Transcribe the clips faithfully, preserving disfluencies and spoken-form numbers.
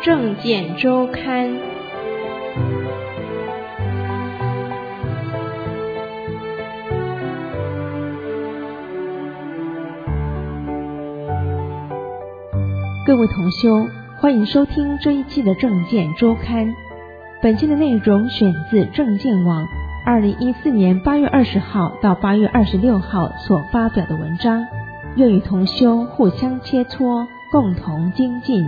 证件周刊。各位同修，欢迎收听这一期的证件周刊。本期的内容选自证件网二零一四年八月二十号到八月二十六号所发表的文章，愿与同修互相切磋，共同精进。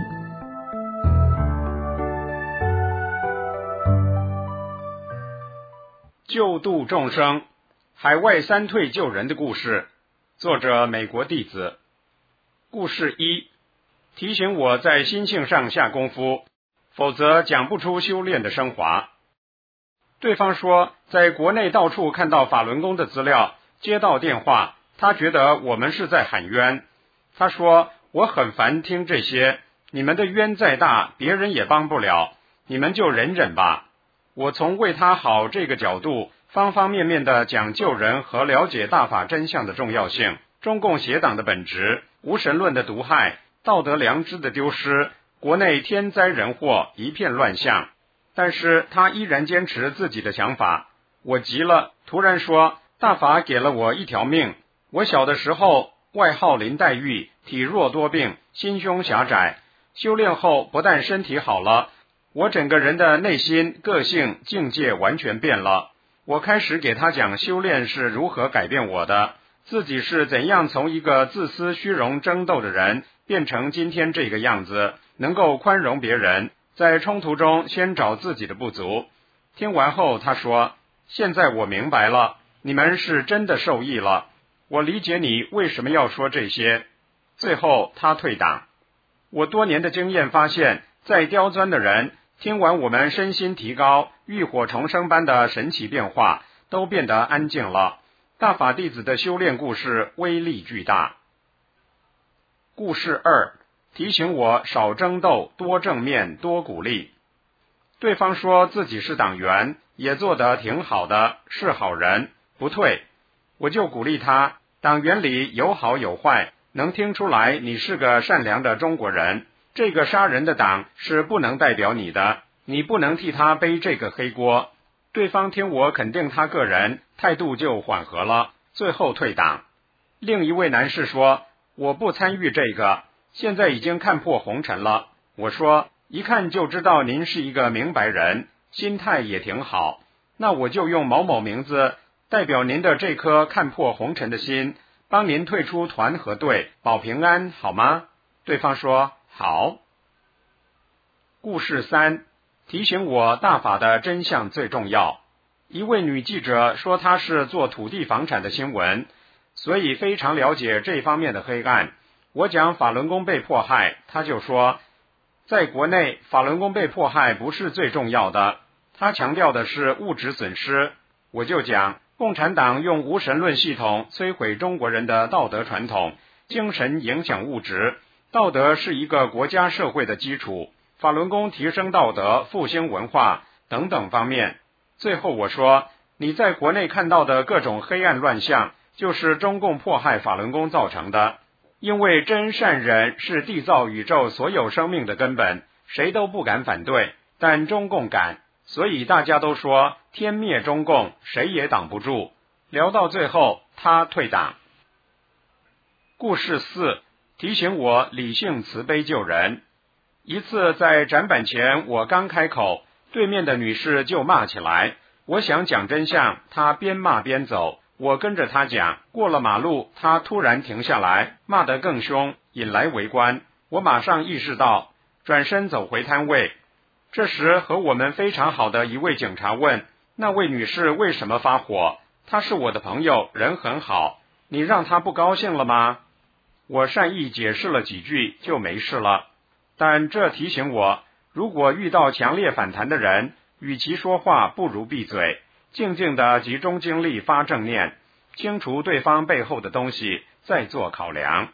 救度众生，海外三退救人的故事，作者美国弟子。故事一，提醒我在心性上下功夫，否则讲不出修炼的升华。对方说，在国内到处看到法轮功的资料，接到电话，他觉得我们是在喊冤。他说，我很烦听这些，你们的冤再大，别人也帮不了，你们就忍忍吧。我从为他好这个角度，方方面面的讲救人和了解大法真相的重要性，中共邪党的本质，无神论的毒害，道德良知的丢失，国内天灾人祸，一片乱象。但是他依然坚持自己的想法。我急了，突然说，大法给了我一条命。我小的时候外号林黛玉，体弱多病，心胸狭窄，修炼后不但身体好了，我整个人的内心、个性、境界完全变了。我开始给他讲修炼是如何改变我的，自己是怎样从一个自私虚荣争斗的人变成今天这个样子，能够宽容别人，在冲突中先找自己的不足。听完后他说，现在我明白了，你们是真的受益了，我理解你为什么要说这些。最后他退党。我多年的经验发现，再刁钻的人听完我们身心提高、浴火重生般的神奇变化，都变得安静了。大法弟子的修炼故事威力巨大。故事二，提醒我少争斗，多正面，多鼓励。对方说自己是党员，也做得挺好的，是好人，不退。我就鼓励他，党员里有好有坏，能听出来你是个善良的中国人。这个杀人的党是不能代表你的，你不能替他背这个黑锅。对方听我肯定他个人，态度就缓和了，最后退党。另一位男士说，我不参与这个，现在已经看破红尘了。我说，一看就知道您是一个明白人，心态也挺好，那我就用某某名字代表您的这颗看破红尘的心，帮您退出团和队，保平安，好吗？对方说好。故事三，提醒我大法的真相最重要。一位女记者说她是做土地房产的新闻，所以非常了解这方面的黑暗。我讲法轮功被迫害，她就说，在国内法轮功被迫害不是最重要的，她强调的是物质损失。我就讲，共产党用无神论系统摧毁中国人的道德传统，精神影响物质，道德是一个国家社会的基础，法轮功提升道德、复兴文化等等方面。最后我说，你在国内看到的各种黑暗乱象，就是中共迫害法轮功造成的。因为真善忍是缔造宇宙所有生命的根本，谁都不敢反对，但中共敢，所以大家都说天灭中共，谁也挡不住。聊到最后，他退党。故事四，提醒我理性慈悲救人。一次在展板前，我刚开口，对面的女士就骂起来。我想讲真相，她边骂边走，我跟着她讲。过了马路，她突然停下来，骂得更凶，引来围观。我马上意识到，转身走回摊位。这时和我们非常好的一位警察问，那位女士为什么发火？她是我的朋友，人很好，你让她不高兴了吗？我善意解释了几句，就没事了。但这提醒我，如果遇到强烈反弹的人，与其说话，不如闭嘴，静静地集中精力发正念，清除对方背后的东西，再做考量。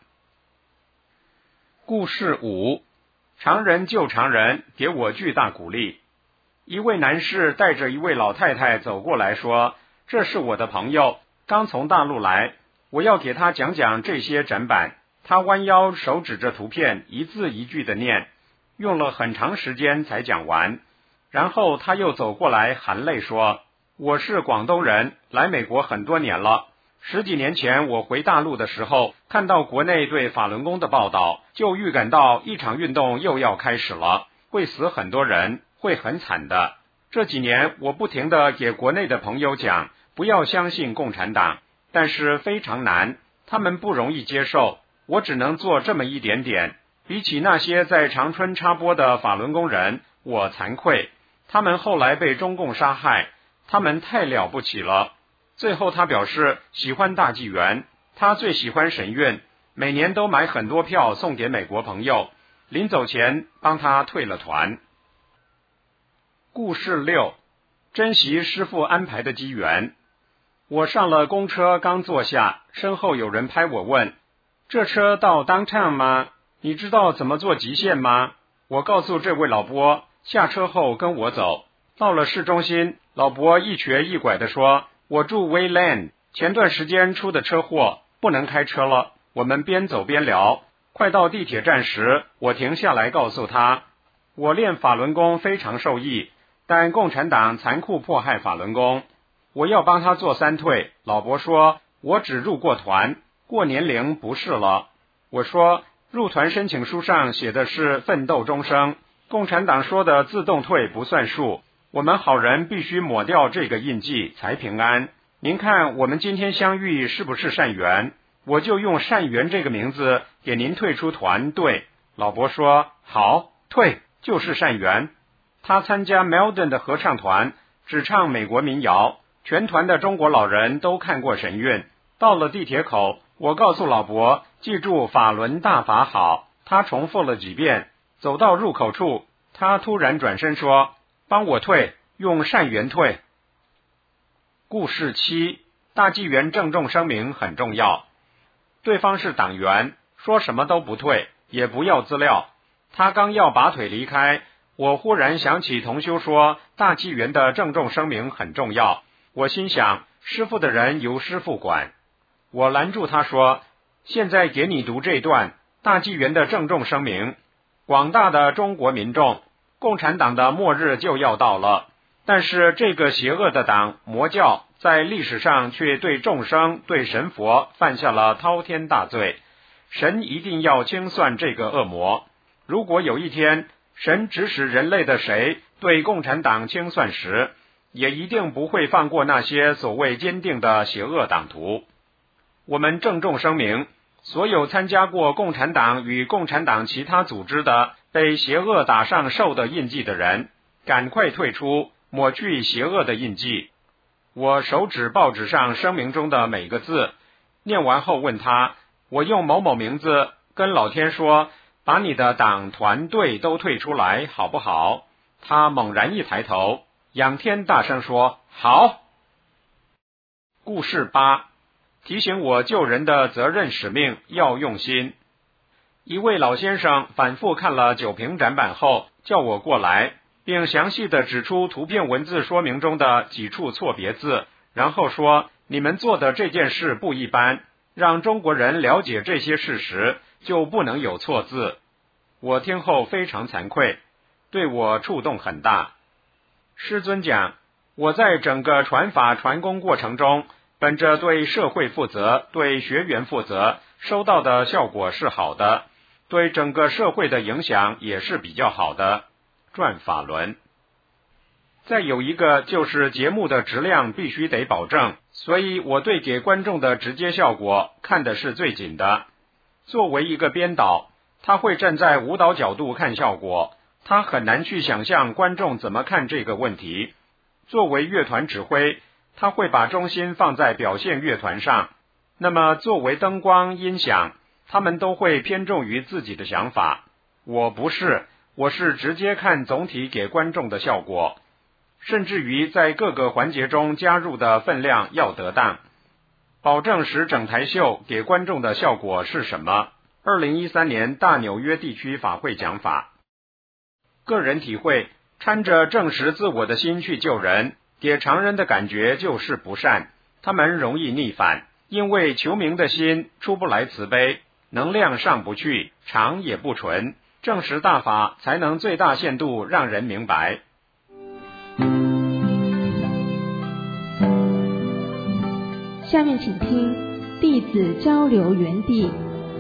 故事五，常人救常人，给我巨大鼓励。一位男士带着一位老太太走过来说，这是我的朋友，刚从大陆来，我要给他讲讲这些展板。他弯腰手指着图片，一字一句的念， 用了很长时间才讲完。然后他又走过来含泪说，我是广东人，来美国很多年了。十几年前我回大陆的时候，看到国内对法轮功的报道，就预感到一场运动又要开始了，会死很多人，会很惨的。这几年我不停地给国内的朋友讲，不要相信共产党，但是非常难，他们不容易接受，我只能做这么一点点。比起那些在长春插播的法轮功人，我惭愧，他们后来被中共杀害，他们太了不起了。最后他表示喜欢大纪元，他最喜欢神韵，每年都买很多票送给美国朋友，临走前帮他退了团。故事六，珍惜师父安排的机缘。我上了公车刚坐下，身后有人拍我问，这车到 downtown 吗？你知道怎么做极限吗？我告诉这位老伯，下车后跟我走。到了市中心，老伯一瘸一拐地说，我住 Wayland， 前段时间出的车祸，不能开车了。我们边走边聊，快到地铁站时，我停下来告诉他，我练法轮功非常受益，但共产党残酷迫害法轮功，我要帮他做三退。老伯说，我只入过团，过年龄不是了。我说，入团申请书上写的是奋斗终生，共产党说的自动退不算数，我们好人必须抹掉这个印记才平安。您看我们今天相遇是不是善缘？我就用善缘这个名字给您退出团队。老伯说，好，退就是善缘。他参加 Meldon 的合唱团，只唱美国民谣，全团的中国老人都看过神韵。到了地铁口，我告诉老伯，记住法轮大法好，他重复了几遍。走到入口处，他突然转身说，帮我退，用善缘退。故事七，大纪元郑重声明很重要。对方是党员，说什么都不退，也不要资料。他刚要拔腿离开，我忽然想起同修说大纪元的郑重声明很重要，我心想师父的人由师父管。我拦住他说，现在给你读这段大纪元的郑重声明。广大的中国民众，共产党的末日就要到了，但是这个邪恶的党魔教在历史上却对众生对神佛犯下了滔天大罪，神一定要清算这个恶魔。如果有一天神指使人类的谁对共产党清算时，也一定不会放过那些所谓坚定的邪恶党徒。我们郑重声明，所有参加过共产党与共产党其他组织的被邪恶打上兽的印记的人，赶快退出，抹去邪恶的印记。我手指报纸上声明中的每个字，念完后问他，我用某某名字跟老天说，把你的党团队都退出来好不好？他猛然一抬头，仰天大声说，好。故事八，提醒我救人的责任使命要用心。一位老先生反复看了九屏展板后，叫我过来，并详细地指出图片文字说明中的几处错别字，然后说，你们做的这件事不一般，让中国人了解这些事实，就不能有错字。我听后非常惭愧，对我触动很大。师尊讲，我在整个传法传功过程中，本着对社会负责，对学员负责，收到的效果是好的，对整个社会的影响也是比较好的。转法轮。再有一个就是节目的质量必须得保证，所以我对给观众的直接效果看的是最紧的。作为一个编导，他会站在舞蹈角度看效果，他很难去想象观众怎么看这个问题。作为乐团指挥，他会把重心放在表现乐团上，那么作为灯光音响，他们都会偏重于自己的想法。我不是，我是直接看总体给观众的效果，甚至于在各个环节中加入的分量要得当，保证使整台秀给观众的效果是什么。二零一三年大纽约地区法会讲法。个人体会，搀着证实自我的心去救人，给常人的感觉就是不善，他们容易逆反，因为求名的心出不来慈悲，能量上不去，常也不纯， 证实大法才能最大限度让人明白。 下面请听弟子交流园地。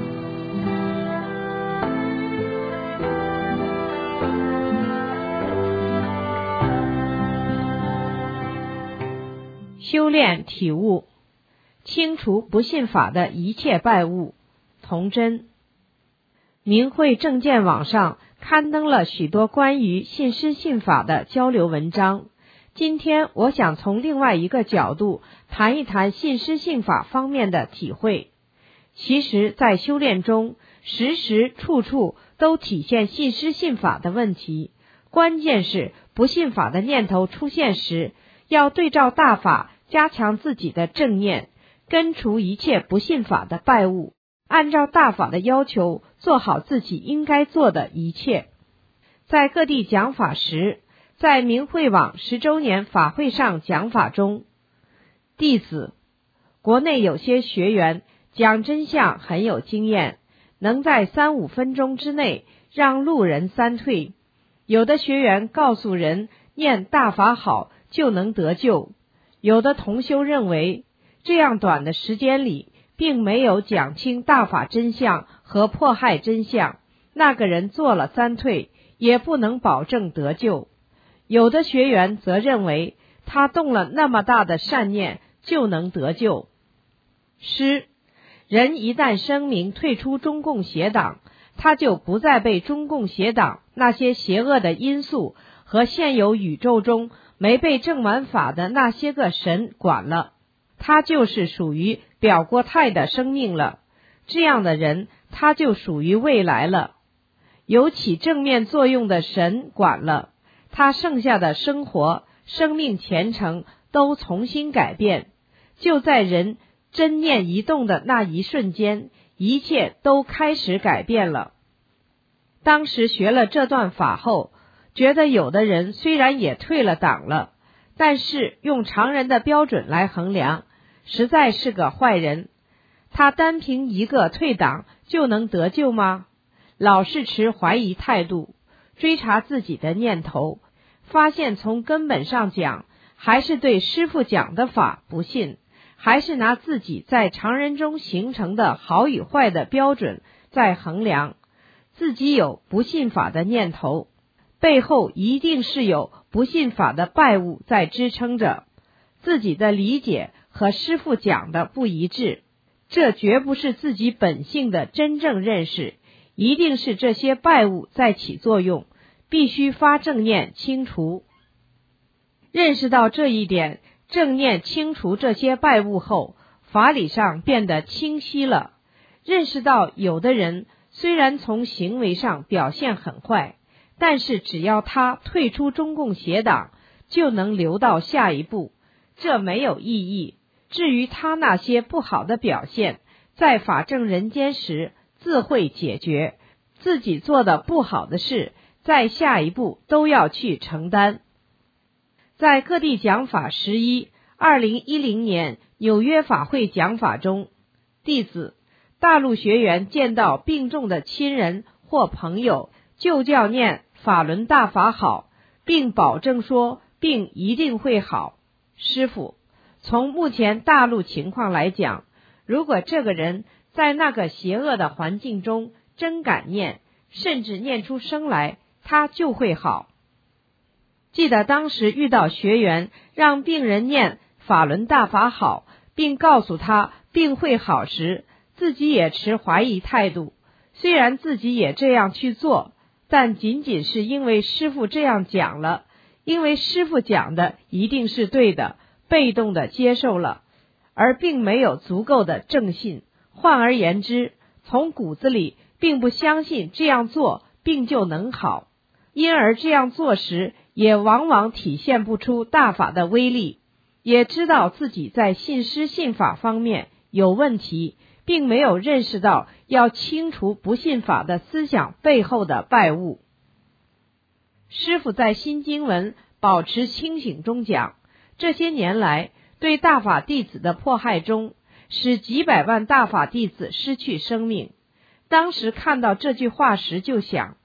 修炼体悟，清除不信法的一切败物。童真。明慧正见网上刊登了许多关于信师信法的交流文章，今天我想从另外一个角度谈一谈信师信法方面的体会。其实在修炼中，时时处处都体现信师信法的问题，关键是不信法的念头出现时，要对照大法，加强自己的正念，根除一切不信法的败物，按照大法的要求做好自己应该做的一切。在各地讲法时，在明慧网十周年法会上讲法中，弟子，国内有些学员讲真相很有经验，能在三五分钟之内让路人三退。有的学员告诉人念大法好就能得救，有的同修认为这样短的时间里并没有讲清大法真相和迫害真相，那个人做了三退也不能保证得救。有的学员则认为他动了那么大的善念就能得救。师，人一旦声明退出中共邪党，他就不再被中共邪党那些邪恶的因素和现有宇宙中没被证完法的那些个神管了，他就是属于表过态的生命了。这样的人他就属于未来了，有起正面作用的神管了，他剩下的生活生命前程都重新改变。就在人真念一动的那一瞬间，一切都开始改变了。当时学了这段法后，觉得有的人虽然也退了党了，但是用常人的标准来衡量，实在是个坏人。他单凭一个退党就能得救吗？老是持怀疑态度，追查自己的念头，发现从根本上讲，还是对师父讲的法不信，还是拿自己在常人中形成的好与坏的标准在衡量。自己有不信法的念头，背后一定是有不信法的败物在支撑着，自己的理解和师父讲的不一致，这绝不是自己本性的真正认识，一定是这些败物在起作用，必须发正念清除。认识到这一点，正念清除这些败物后，法理上变得清晰了。认识到有的人虽然从行为上表现很坏，但是只要他退出中共邪党，就能留到下一步，这没有意义。至于他那些不好的表现，在法正人间时自会解决，自己做的不好的事，在下一步都要去承担。在各地讲法十一二零一零年纽约法会讲法中，弟子，大陆学员见到病重的亲人或朋友，就叫念法轮大法好，并保证说病一定会好。师父，从目前大陆情况来讲，如果这个人在那个邪恶的环境中真敢念，甚至念出声来，他就会好。记得当时遇到学员让病人念法轮大法好，并告诉他病会好时，自己也持怀疑态度。虽然自己也这样去做，但仅仅是因为师父这样讲了，因为师父讲的一定是对的，被动的接受了，而并没有足够的正信。换而言之，从骨子里并不相信这样做病就能好，因而这样做时也往往体现不出大法的威力，也知道自己在信师信法方面有问题，并没有认识到要清除不信法的思想背后的败物。师父在新经文保持清醒中讲，这些年来对大法弟子的迫害中，使几百万大法弟子失去生命。当时看到这句话时就想，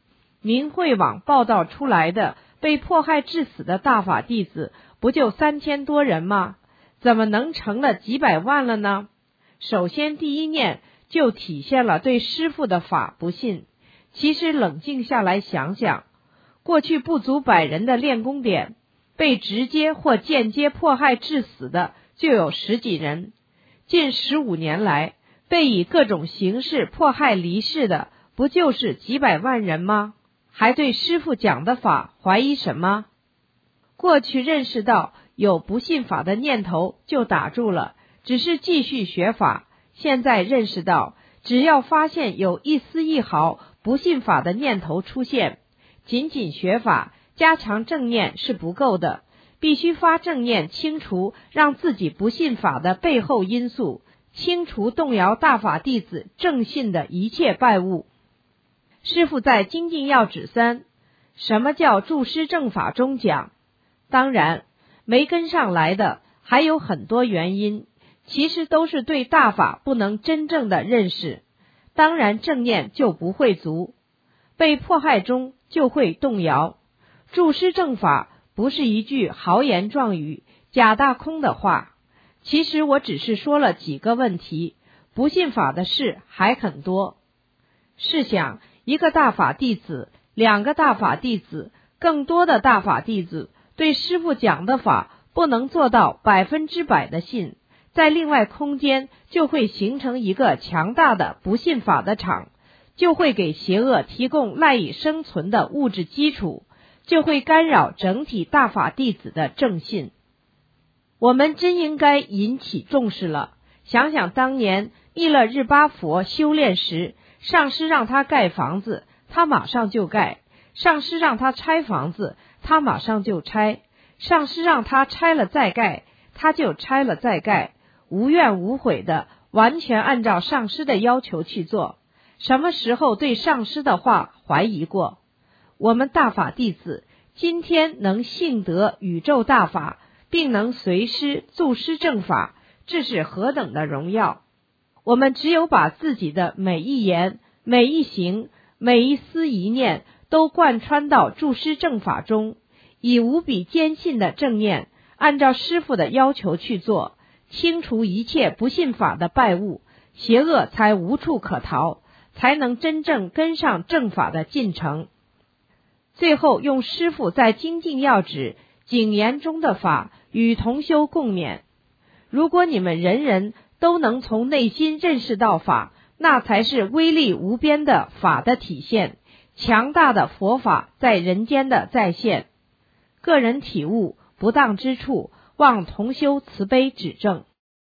明慧网报道出来的被迫害致死的大法弟子不就三千多人吗？怎么能成了几百万了呢？首先第一念就体现了对师父的法不信。其实冷静下来想想，过去不足百人的练功点，被直接或间接迫害致死的就有十几人。近十五年来，被以各种形式迫害离世的不就是几百万人吗？还对师父讲的法怀疑什么？过去认识到有不信法的念头就打住了，只是继续学法。现在认识到，只要发现有一丝一毫不信法的念头出现，仅仅学法加强正念是不够的，必须发正念清除让自己不信法的背后因素，清除动摇大法弟子正信的一切败物。师父在精进要旨三什么叫注师正法中讲，当然没跟上来的还有很多原因，其实都是对大法不能真正的认识，当然正念就不会足，被迫害中就会动摇。注师正法不是一句豪言壮语假大空的话，其实我只是说了几个问题，不信法的事还很多。试想一个大法弟子，两个大法弟子，更多的大法弟子对师父讲的法不能做到百分之百的信，在另外空间就会形成一个强大的不信法的场，就会给邪恶提供赖以生存的物质基础，就会干扰整体大法弟子的正信。我们真应该引起重视了。想想当年密勒日巴佛修炼时，上师让他盖房子，他马上就盖；上师让他拆房子，他马上就拆；上师让他拆了再盖，他就拆了再盖，无怨无悔的完全按照上师的要求去做。什么时候对上师的话怀疑过？我们大法弟子今天能信得宇宙大法，并能随师注师正法，这是何等的荣耀！我们只有把自己的每一言、每一行、每一思一念都贯穿到注师正法中，以无比坚信的正念，按照师父的要求去做，清除一切不信法的败物，邪恶才无处可逃，才能真正跟上正法的进程。最后用师父在精进要旨谨言中的法与同修共勉。如果你们人人都能从内心认识到法，那才是威力无边的法的体现，强大的佛法在人间的再现。个人体悟不当之处，望同修慈悲指正。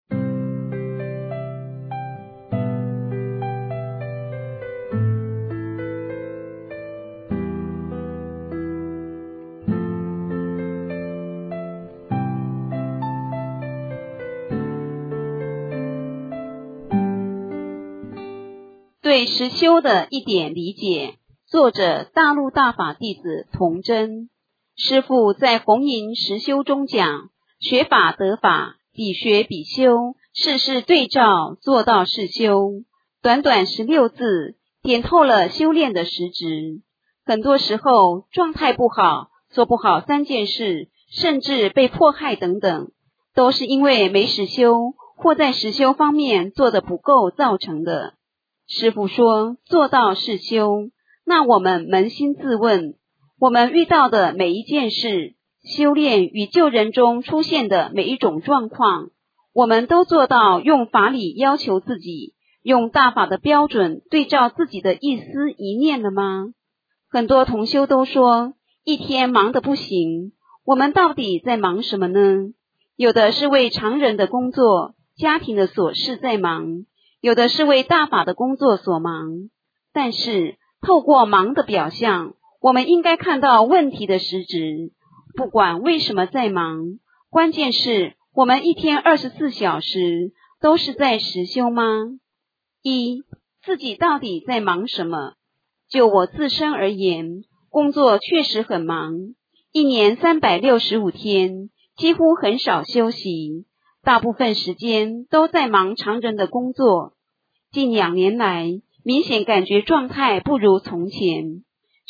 对实修的一点理解，作者大陆大法弟子童真。师父在弘营实修中讲，学法得法，比学比修，事事对照，做到是修。短短十六字点透了修炼的实质。很多时候状态不好，做不好三件事，甚至被迫害等等，都是因为没实修，或在实修方面做得不够造成的。师父说做到是修，那我们扪心自问，我们遇到的每一件事，修炼与救人中出现的每一种状况，我们都做到用法理要求自己，用大法的标准对照自己的一丝一念了吗？很多同修都说一天忙得不行，我们到底在忙什么呢？有的是为常人的工作、家庭的琐事在忙，有的是为大法的工作所忙。但是透过忙的表象，我们应该看到问题的实质。不管为什么在忙，关键是我们一天二十四小时都是在实修吗？一，自己到底在忙什么？就我自身而言，工作确实很忙，一年三百六十五天，几乎很少休息，大部分时间都在忙常人的工作。近两年来，明显感觉状态不如从前。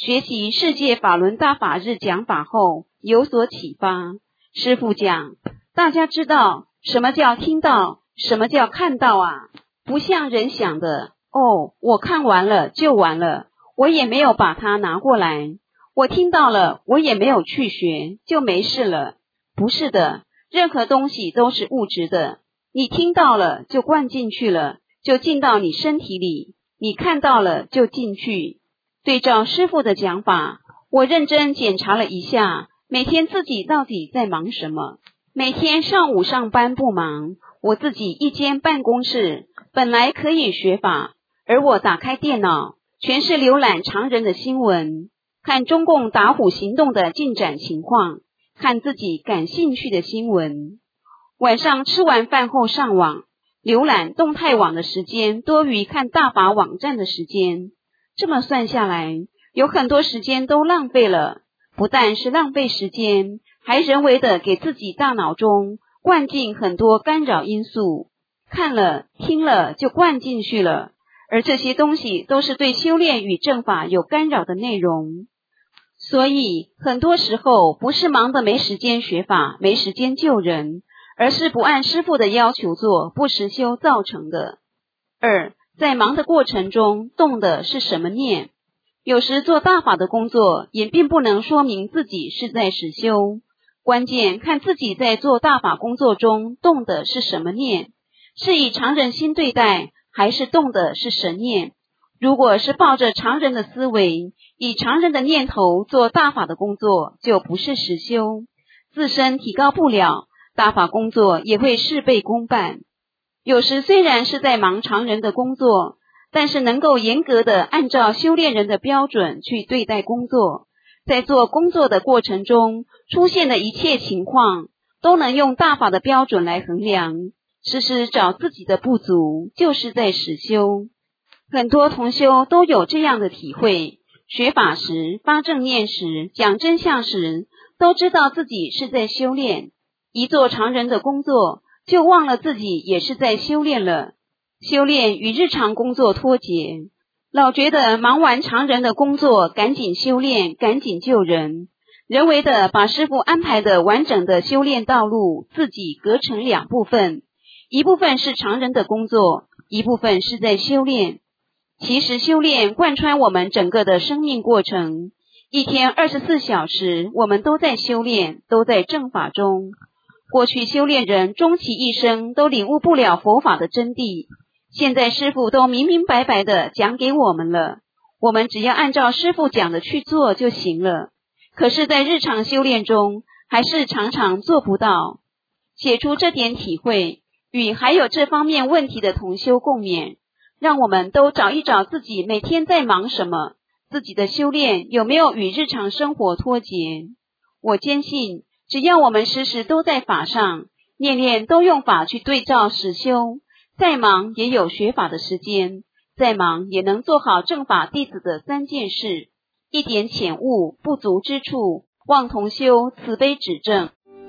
学习世界法轮大法日讲法后有所启发。师父讲，大家知道什么叫听到，什么叫看到啊？不像人想的，哦，我看完了就完了，我也没有把它拿过来，我听到了，我也没有去学，就没事了。不是的，任何东西都是物质的，你听到了就灌进去了，就进到你身体里，你看到了就进去。对照师父的讲法，我认真检查了一下，每天自己到底在忙什么。每天上午上班不忙，我自己一间办公室，本来可以学法，而我打开电脑，全是浏览常人的新闻，看中共打虎行动的进展情况，看自己感兴趣的新闻。晚上吃完饭后上网，浏览动态网的时间多于看大法网站的时间。这么算下来，有很多时间都浪费了，不但是浪费时间，还人为的给自己大脑中灌进很多干扰因素，看了听了就灌进去了，而这些东西都是对修炼与正法有干扰的内容。所以很多时候不是忙得没时间学法，没时间救人，而是不按师父的要求做，不实修造成的。二，在忙的过程中动的是什么念？有时做大法的工作也并不能说明自己是在实修，关键看自己在做大法工作中动的是什么念，是以常人心对待，还是动的是神念。如果是抱着常人的思维，以常人的念头做大法的工作，就不是实修，自身提高不了，大法工作也会事倍功半。有时虽然是在忙常人的工作，但是能够严格的按照修炼人的标准去对待工作，在做工作的过程中出现的一切情况，都能用大法的标准来衡量，时时找自己的不足，就是在实修。很多同修都有这样的体会，学法时、发正念时、讲真相时，都知道自己是在修炼，一做常人的工作，就忘了自己也是在修炼了。修炼与日常工作脱节，老觉得忙完常人的工作，赶紧修炼，赶紧救人，人为的把师父安排的完整的修炼道路，自己隔成两部分，一部分是常人的工作，一部分是在修炼。其实修炼贯穿我们整个的生命过程，一天二十四小时，我们都在修炼，都在正法中。过去修炼人终其一生都领悟不了佛法的真谛，现在师父都明明白白的讲给我们了，我们只要按照师父讲的去做就行了。可是在日常修炼中，还是常常做不到。写出这点体会，与还有这方面问题的同修共勉，让我们都找一找自己每天在忙什么，自己的修炼有没有与日常生活脱节。我坚信，只要我们时时都在法上，念念都用法去对照实修，再忙也有学法的时间，再忙也能做好正法弟子的三件事，一点浅悟不足之处，望同修慈悲指正。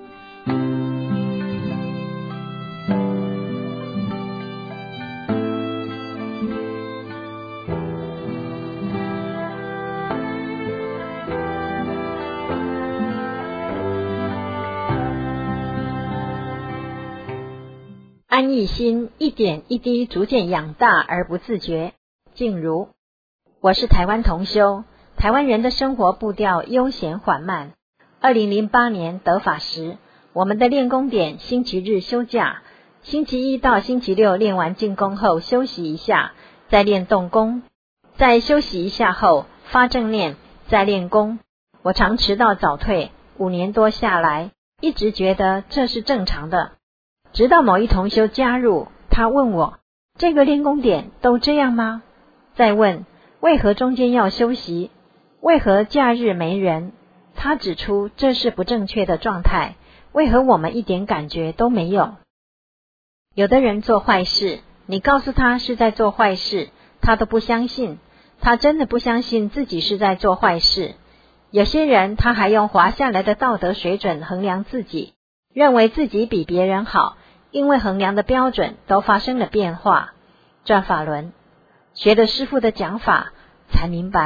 安逸心一点一滴逐渐养大而不自觉。静如，我是台湾同修，台湾人的生活步调悠闲缓慢。二零零八年得法时，我们的练功点星期日休假，星期一到星期六练完静功后休息一下，再练动功，再休息一下后发正念，再练功。我常迟到早退，五年多下来，一直觉得这是正常的。直到某一同修加入，他问我，这个练功点都这样吗？再问，为何中间要休息？为何假日没人？他指出这是不正确的状态，为何我们一点感觉都没有？有的人做坏事，你告诉他是在做坏事，他都不相信，他真的不相信自己是在做坏事。有些人他还用滑下来的道德水准衡量自己，认为自己比别人好，因为衡量的标准都发生了变化。转法轮，学了师父的讲法，才明白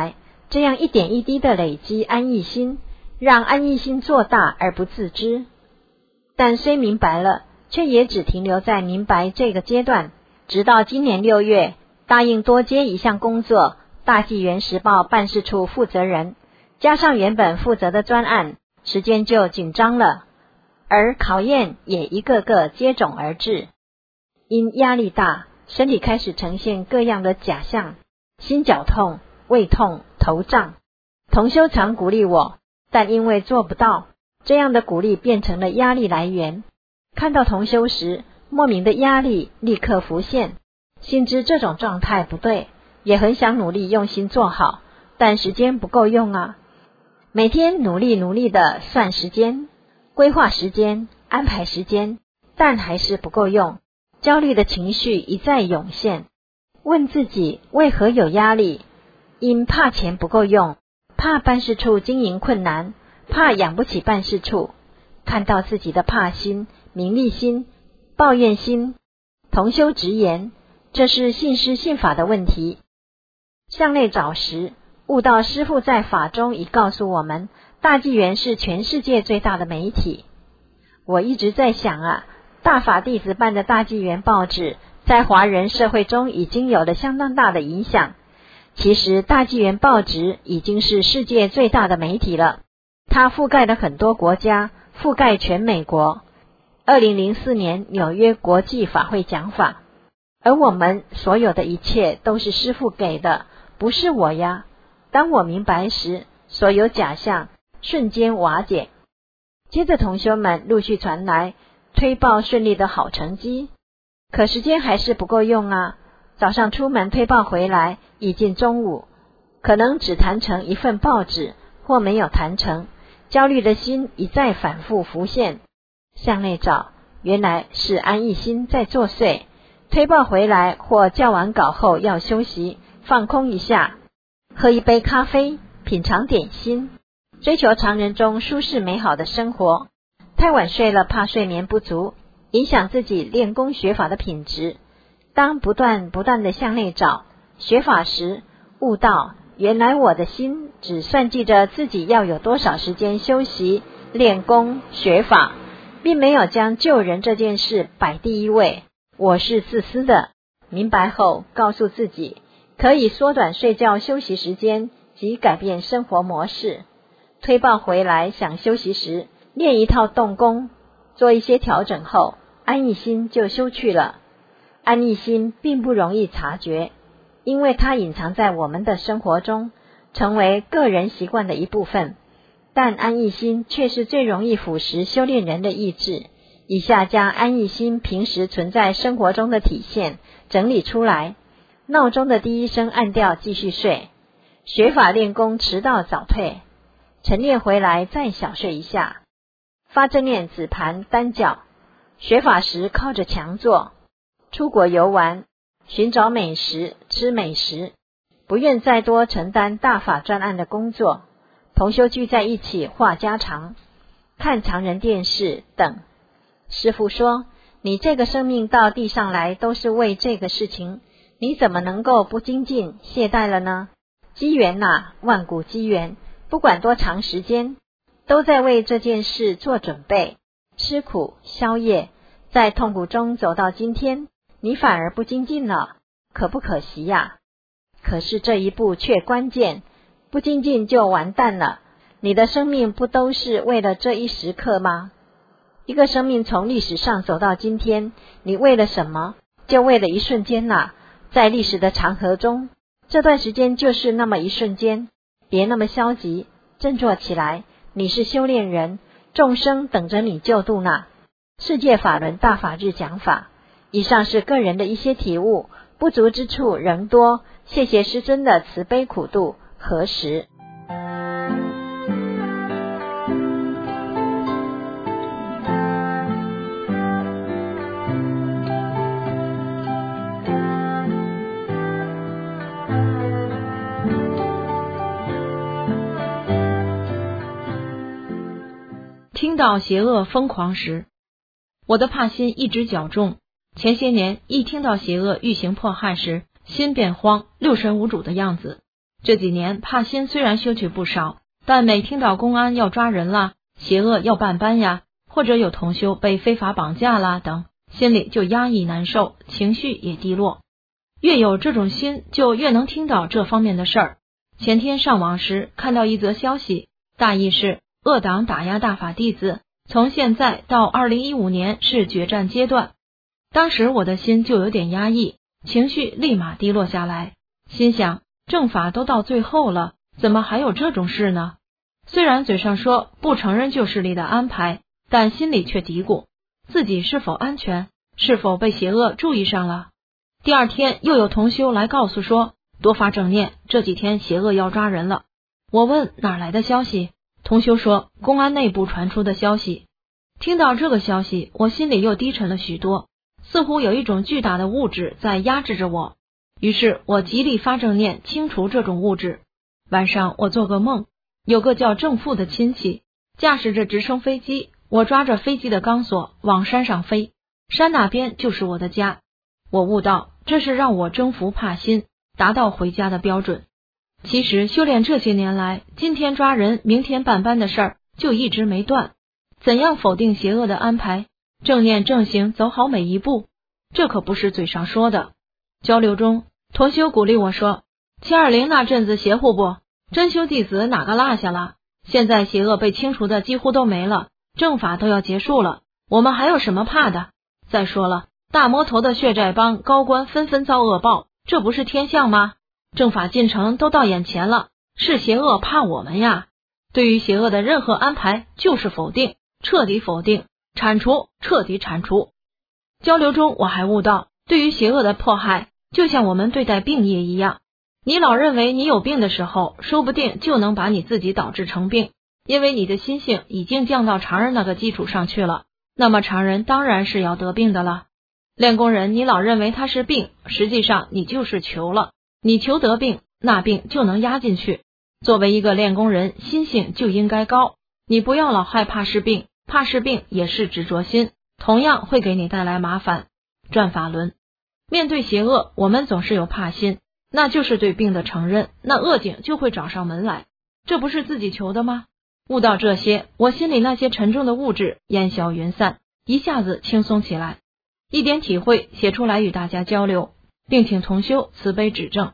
这样一点一滴的累积安逸心，让安逸心做大而不自知。但虽明白了，却也只停留在明白这个阶段，直到今年六月答应多接一项工作，大纪元时报办事处负责人，加上原本负责的专案，时间就紧张了，而考验也一个个接踵而至。因压力大，身体开始呈现各样的假象，心绞痛、胃痛、头胀。同修常鼓励我，但因为做不到，这样的鼓励变成了压力来源。看到同修时，莫名的压力立刻浮现，心知这种状态不对，也很想努力用心做好，但时间不够用啊。每天努力努力的算时间，规划时间，安排时间，但还是不够用。焦虑的情绪一再涌现，问自己为何有压力？因怕钱不够用，怕办事处经营困难，怕养不起办事处。看到自己的怕心、名利心、抱怨心，同修直言，这是信师信法的问题。向内找时，悟道师父在法中已告诉我们，大纪元是全世界最大的媒体。我一直在想啊，大法弟子办的大纪元报纸在华人社会中已经有了相当大的影响。其实大纪元报纸已经是世界最大的媒体了，它覆盖了很多国家，覆盖全美国。二零零四年纽约国际法会讲法，而我们所有的一切都是师父给的，不是我呀。当我明白时，所有假象瞬间瓦解。接着同修们陆续传来推报顺利的好成绩，可时间还是不够用啊。早上出门推报回来已近中午，可能只谈成一份报纸，或没有谈成，焦虑的心一再反复浮现。向内找，原来是安逸心在作祟。推报回来或校完稿后要休息，放空一下，喝一杯咖啡，品尝点心，追求常人中舒适美好的生活。太晚睡了，怕睡眠不足，影响自己练功学法的品质。当不断不断的向内找，学法时悟到，原来我的心只算计着自己要有多少时间休息、练功、学法，并没有将救人这件事摆第一位。我是自私的。明白后，告诉自己可以缩短睡觉休息时间及改变生活模式。推报回来想休息时，练一套动功，做一些调整后，安逸心就修去了。安逸心并不容易察觉，因为它隐藏在我们的生活中，成为个人习惯的一部分。但安逸心却是最容易腐蚀修炼人的意志。以下将安逸心平时存在生活中的体现整理出来。闹钟的第一声按掉继续睡，学法练功迟到早退，晨练回来再小睡一下，发正念止盘单脚，学法时靠着墙坐，出国游玩，寻找美食吃美食，不愿再多承担大法专案的工作，同修聚在一起话家常，看常人电视等。师父说，你这个生命到地上来都是为这个事情，你怎么能够不精进懈怠了呢？机缘啊，万古机缘，不管多长时间，都在为这件事做准备，吃苦消业，在痛苦中走到今天，你反而不精进了，可不可惜呀？可是这一步却关键，不精进就完蛋了。你的生命不都是为了这一时刻吗？一个生命从历史上走到今天，你为了什么？就为了一瞬间啊。在历史的长河中，这段时间就是那么一瞬间，别那么消极，振作起来，你是修炼人，众生等着你救度呢。世界法轮大法日讲法，以上是个人的一些体悟，不足之处仍多，谢谢师尊的慈悲苦度，何时听到邪恶疯狂时，我的怕心一直较重。前些年一听到邪恶欲行迫害时，心便慌，六神无主的样子。 这几年帕辛虽然修取不少，但每听到公安要抓人啦，邪恶要办班呀，或者有同修被非法绑架啦等，心里就压抑难受，情绪也低落。越有这种心，就越能听到这方面的事儿。前天上网时看到一则消息，大意是恶党打压大法弟子，从现在到二零一五年是决战阶段。当时我的心就有点压抑，情绪立马低落下来，心想正法都到最后了，怎么还有这种事呢？虽然嘴上说不承认旧势力的安排，但心里却嘀咕，自己是否安全，是否被邪恶注意上了。第二天又有同修来告诉说，多发正念，这几天邪恶要抓人了。我问哪来的消息，同修说公安内部传出的消息。听到这个消息，我心里又低沉了许多，似乎有一种巨大的物质在压制着我。于是我极力发正念，清除这种物质。晚上我做个梦，有个叫郑富的亲戚驾驶着直升飞机，我抓着飞机的钢索往山上飞，山那边就是我的家。我悟到这是让我征服帕辛，达到回家的标准。其实修炼这些年来，今天抓人明天办班的事儿就一直没断。怎样否定邪恶的安排？正念正行走好每一步，这可不是嘴上说的。交流中，同修鼓励我说，七二零那阵子邪乎不？真修弟子哪个落下了？现在邪恶被清除的几乎都没了，正法都要结束了，我们还有什么怕的？再说了，大魔头的血债帮高官纷纷遭恶报，这不是天象吗？正法进程都到眼前了，是邪恶怕我们呀。对于邪恶的任何安排就是否定，彻底否定，铲除，彻底铲除。交流中我还悟到，对于邪恶的迫害，就像我们对待病业一样，你老认为你有病的时候，说不定就能把你自己导致成病，因为你的心性已经降到常人那个基础上去了，那么常人当然是要得病的了。练功人你老认为他是病，实际上你就是求了，你求得病，那病就能压进去。作为一个练功人，心性就应该高，你不要老害怕是病，怕是病也是执着心，同样会给你带来麻烦。转法轮，面对邪恶，我们总是有怕心，那就是对病的承认，那恶境就会找上门来，这不是自己求的吗？悟到这些，我心里那些沉重的物质烟消云散，一下子轻松起来。一点体会写出来与大家交流，并请同修慈悲指正。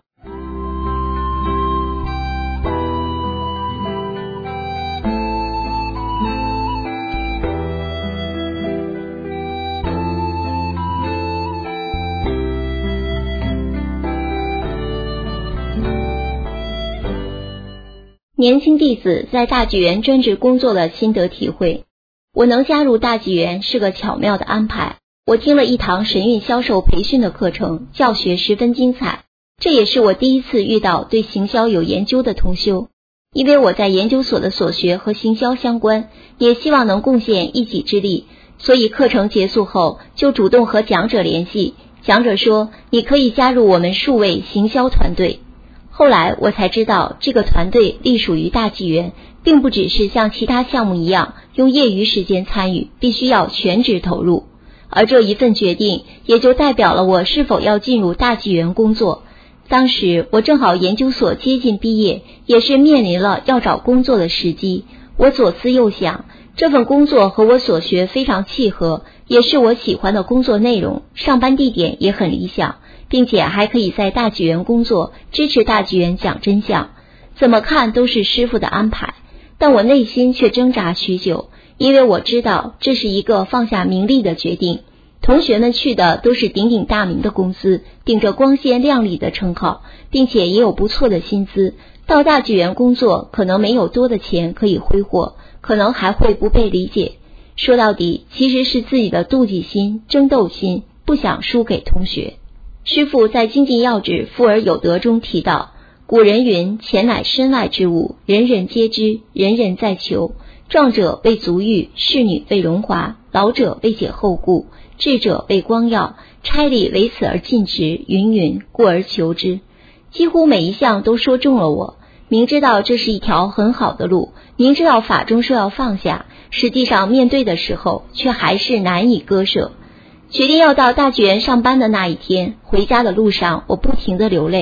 年轻弟子在大纪元专职工作的心得体会。我能加入大纪元是个巧妙的安排。我听了一堂神韵销售培训的课程，教学十分精彩。这也是我第一次遇到对行销有研究的同修，因为我在研究所的所学和行销相关，也希望能贡献一己之力，所以课程结束后就主动和讲者联系。讲者说你可以加入我们数位行销团队。后来我才知道，这个团队隶属于大纪元，并不只是像其他项目一样用业余时间参与，必须要全职投入。而这一份决定也就代表了我是否要进入大纪元工作。当时我正好研究所接近毕业，也是面临了要找工作的时机。我左思右想，这份工作和我所学非常契合，也是我喜欢的工作内容，上班地点也很理想，并且还可以在大纪元工作，支持大纪元讲真相，怎么看都是师父的安排。但我内心却挣扎许久，因为我知道这是一个放下名利的决定。同学们去的都是鼎鼎大名的公司，顶着光鲜亮丽的称号，并且也有不错的薪资。到大纪元工作，可能没有多的钱可以挥霍，可能还会不被理解。说到底，其实是自己的妒忌心、争斗心，不想输给同学。师父在《精进要旨·富而有德》中提到，古人云：钱乃身外之物，人人皆知，人人在求。壮者为足欲，仕女为荣华，老者为解后顾，智者为光耀，差礼为此而尽职，云云，故而求之。几乎每一项都说中了我。明知道这是一条很好的路，明知道法中说要放下，实际上面对的时候却还是难以割舍。决定要到大纪元上班的那一天，回家的路上我不停地流泪。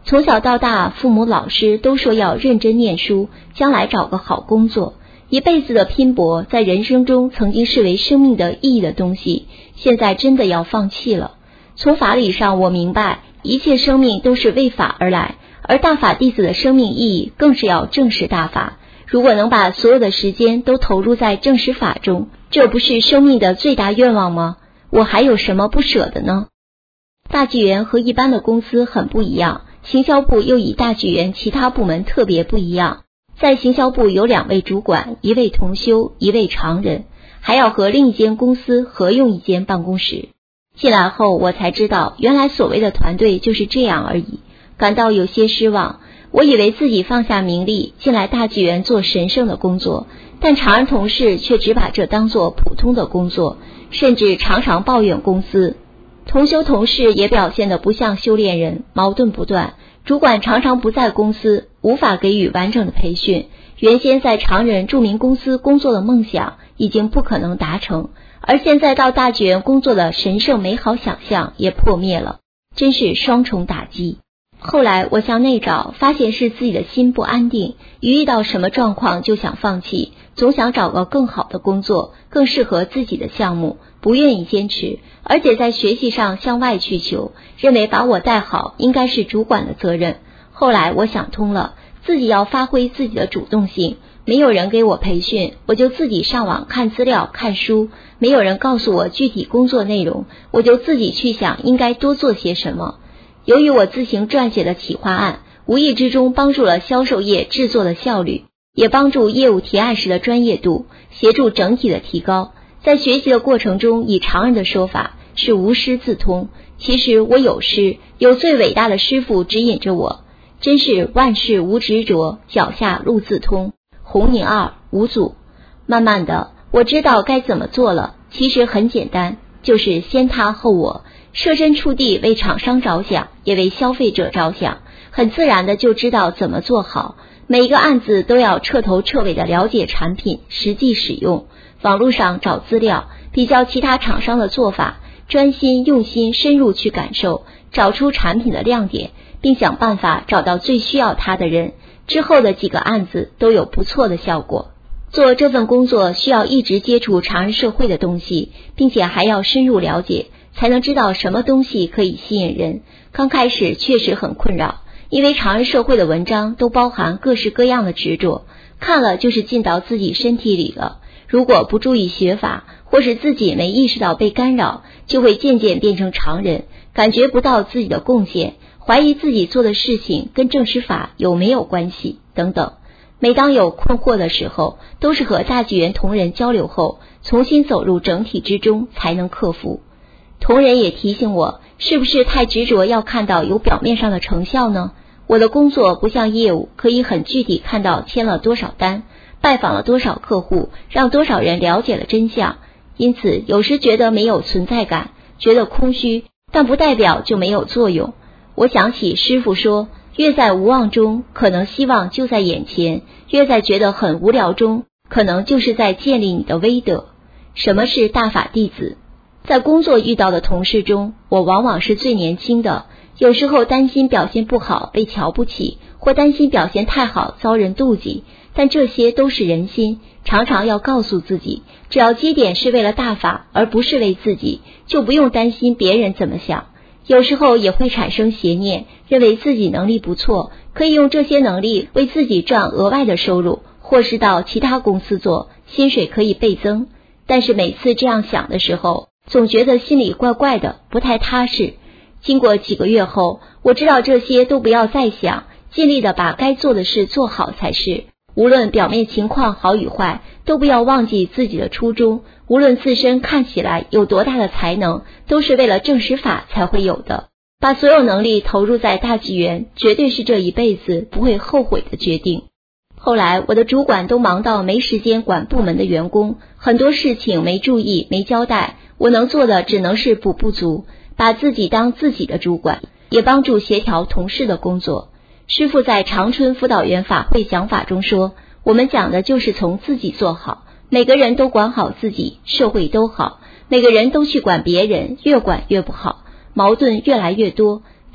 从小到大，父母老师都说要认真念书，将来找个好工作。一辈子的拼搏，在人生中曾经视为生命的意义的东西，现在真的要放弃了。从法理上，我明白一切生命都是为法而来，而大法弟子的生命意义更是要证实大法。如果能把所有的时间都投入在证实法中，这不是生命的最大愿望吗？我还有什么不舍的呢？大纪元和一般的公司很不一样，行销部又与大纪元其他部门特别不一样。在行销部有两位主管，一位同修，一位常人，还要和另一间公司合用一间办公室。进来后我才知道，原来所谓的团队就是这样而已，感到有些失望。我以为自己放下名利，进来大纪元做神圣的工作，但常人同事却只把这当作普通的工作，甚至常常抱怨公司。同修同事也表现得不像修炼人，矛盾不断。主管常常不在公司，无法给予完整的培训，原先在常人著名公司工作的梦想已经不可能达成，而现在到大纪元工作的神圣美好想象也破灭了，真是双重打击。后来我向内找，发现是自己的心不安定，一遇到什么状况就想放弃，总想找个更好的工作，更适合自己的项目，不愿意坚持，而且在学习上向外去求，认为把我带好应该是主管的责任。后来我想通了，自己要发挥自己的主动性，没有人给我培训，我就自己上网看资料看书，没有人告诉我具体工作内容，我就自己去想应该多做些什么。由于我自行撰写的企划案，无意之中帮助了销售业制作的效率，也帮助业务提案时的专业度，协助整体的提高。在学习的过程中，以常人的说法是无师自通，其实我有师，有最伟大的师父指引着我，真是万事无执着，脚下路自通。红泥二五组。慢慢的我知道该怎么做了，其实很简单，就是先他后我，设身处地为厂商着想，也为消费者着想，很自然的就知道怎么做好。每一个案子都要彻头彻尾的了解产品，实际使用，网络上找资料，比较其他厂商的做法，专心用心深入去感受，找出产品的亮点，并想办法找到最需要它的人。之后的几个案子都有不错的效果。做这份工作需要一直接触常人社会的东西，并且还要深入了解，才能知道什么东西可以吸引人。刚开始确实很困扰，因为常人社会的文章都包含各式各样的执着，看了就是进到自己身体里了。如果不注意学法，或是自己没意识到被干扰，就会渐渐变成常人，感觉不到自己的贡献，怀疑自己做的事情跟正实法有没有关系等等。每当有困惑的时候，都是和大纪元同仁交流后，重新走入整体之中才能克服。同仁也提醒我，是不是太执着要看到有表面上的成效呢？我的工作不像业务，可以很具体看到签了多少单，拜访了多少客户，让多少人了解了真相。因此有时觉得没有存在感，觉得空虚，但不代表就没有作用。我想起师父说，越在无望中，可能希望就在眼前；越在觉得很无聊中，可能就是在建立你的威德。什么是大法弟子？在工作遇到的同事中，我往往是最年轻的，有时候担心表现不好被瞧不起，或担心表现太好遭人妒忌，但这些都是人心，常常要告诉自己，只要基点是为了大法，而不是为自己，就不用担心别人怎么想。有时候也会产生邪念，认为自己能力不错，可以用这些能力为自己赚额外的收入，或是到其他公司做，薪水可以倍增。但是每次这样想的时候，总觉得心里怪怪的，不太踏实。经过几个月后，我知道这些都不要再想，尽力的把该做的事做好才是。无论表面情况好与坏，都不要忘记自己的初衷。无论自身看起来有多大的才能，都是为了正实法才会有的。把所有能力投入在大纪元，绝对是这一辈子不会后悔的决定。后来我的主管都忙到没时间管部门的员工，很多事情没注意没交代，我能做的只能是补不足，把自己当自己的主管，也帮助协调同事的工作。师父在长春辅导员法会讲法中说，我们讲的就是从自己做好，每个人都管好自己，社会都好；每个人都去管别人，越管越不好，矛盾越来越多。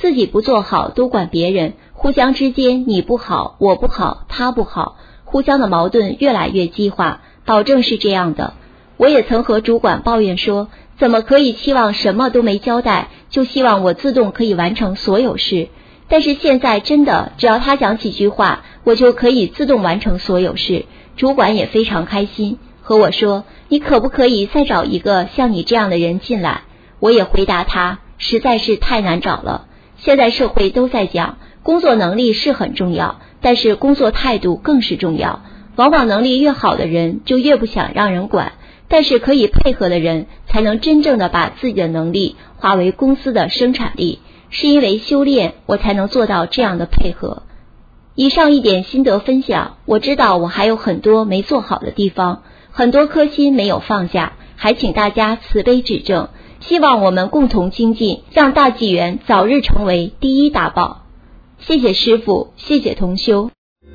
自己不做好都管别人，互相之间你不好我不好他不好，互相的矛盾越来越激化，保证是这样的。我也曾和主管抱怨说，怎么可以期望什么都没交代，就希望我自动可以完成所有事。但是现在真的，只要他讲几句话，我就可以自动完成所有事。主管也非常开心，和我说，你可不可以再找一个像你这样的人进来？我也回答他，实在是太难找了。现在社会都在讲，工作能力是很重要，但是工作态度更是重要。往往能力越好的人就越不想让人管，但是可以配合的人才能真正的把自己的能力化为公司的生产力。是因为修炼，我才能做到这样的配合。以上一点心得分享，我知道我还有很多没做好的地方，很多颗心没有放下，还请大家慈悲指正。希望我们共同精进，让大纪元早日成为第一大宝。谢谢师父，谢谢同修。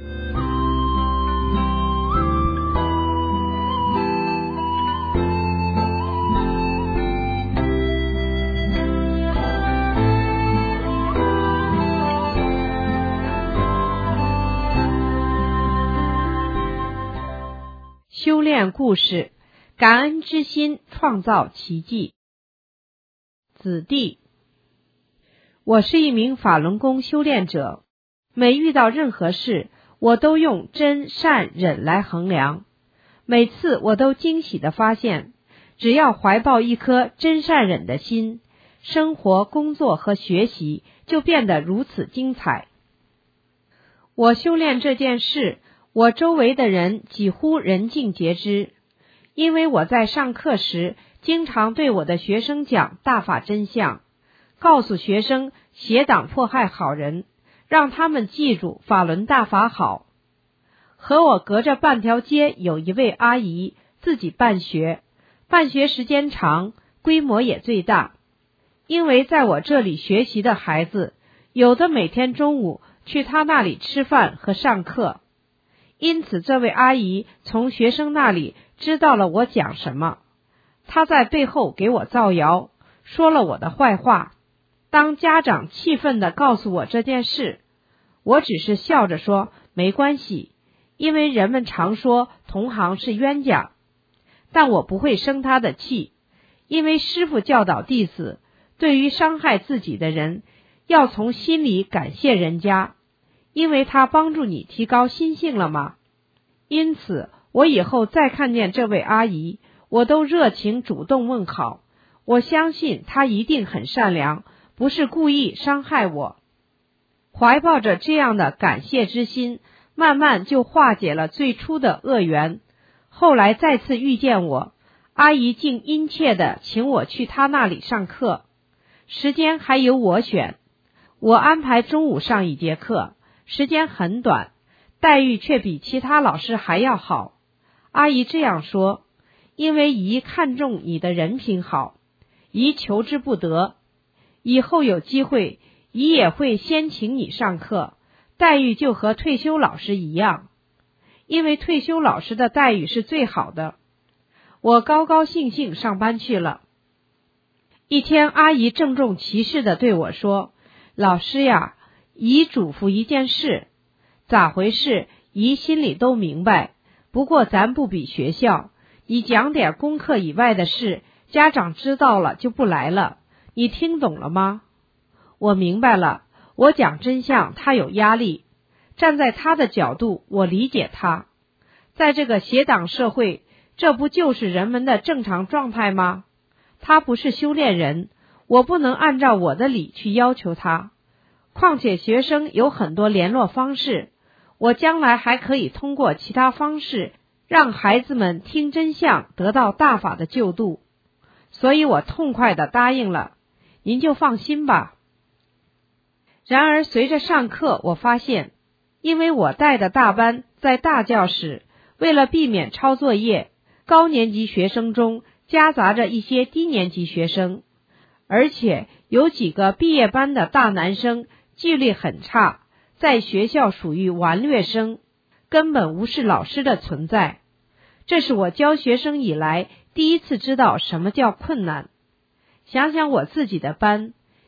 修炼故事，感恩之心创造奇迹。子弟，我是一名法轮功修炼者，每遇到任何事，我都用真善忍来衡量。每次我都惊喜地发现，只要怀抱一颗真善忍的心，生活、工作和学习就变得如此精彩。我修炼这件事，我周围的人几乎人尽皆知，因为我在上课时经常对我的学生讲大法真相，告诉学生邪党迫害好人，让他们记住法轮大法好。和我隔着半条街有一位阿姨，自己办学，办学时间长，规模也最大。因为在我这里学习的孩子，有的每天中午去她那里吃饭和上课，因此这位阿姨从学生那里知道了我讲什么，她在背后给我造谣，说了我的坏话。当家长气愤地告诉我这件事，我只是笑着说没关系，因为人们常说同行是冤家，但我不会生他的气，因为师父教导弟子，对于伤害自己的人，要从心里感谢人家，因为他帮助你提高心性了吗？因此我以后再看见这位阿姨，我都热情主动问好，我相信她一定很善良，不是故意伤害我。怀抱着这样的感谢之心，慢慢就化解了最初的恶缘。后来再次遇见我，阿姨竟殷切地请我去她那里上课，时间还由我选，我安排中午上一节课，时间很短，待遇却比其他老师还要好。阿姨这样说，因为姨看重你的人品好，姨求之不得，以后有机会姨也会先请你上课，待遇就和退休老师一样，因为退休老师的待遇是最好的。我高高兴兴上班去了。一天，阿姨郑重其事地对我说，老师呀，姨嘱咐一件事。咋回事？姨心里都明白，不过咱不比学校，你讲点功课以外的事，家长知道了就不来了，你听懂了吗？我明白了，我讲真相他有压力，站在他的角度，我理解他。在这个邪党社会，这不就是人们的正常状态吗？他不是修炼人，我不能按照我的理去要求他。况且学生有很多联络方式，我将来还可以通过其他方式让孩子们听真相，得到大法的救度。所以我痛快地答应了，您就放心吧。然而随着上课，我发现因为我带的大班在大教室，为了避免抄作业，高年级学生中夹杂着一些低年级学生，而且有几个毕业班的大男生纪律很差，在学校属于顽劣生，根本无视老师的存在。这是我教学生以来第一次知道什么叫困难。想想我自己的班，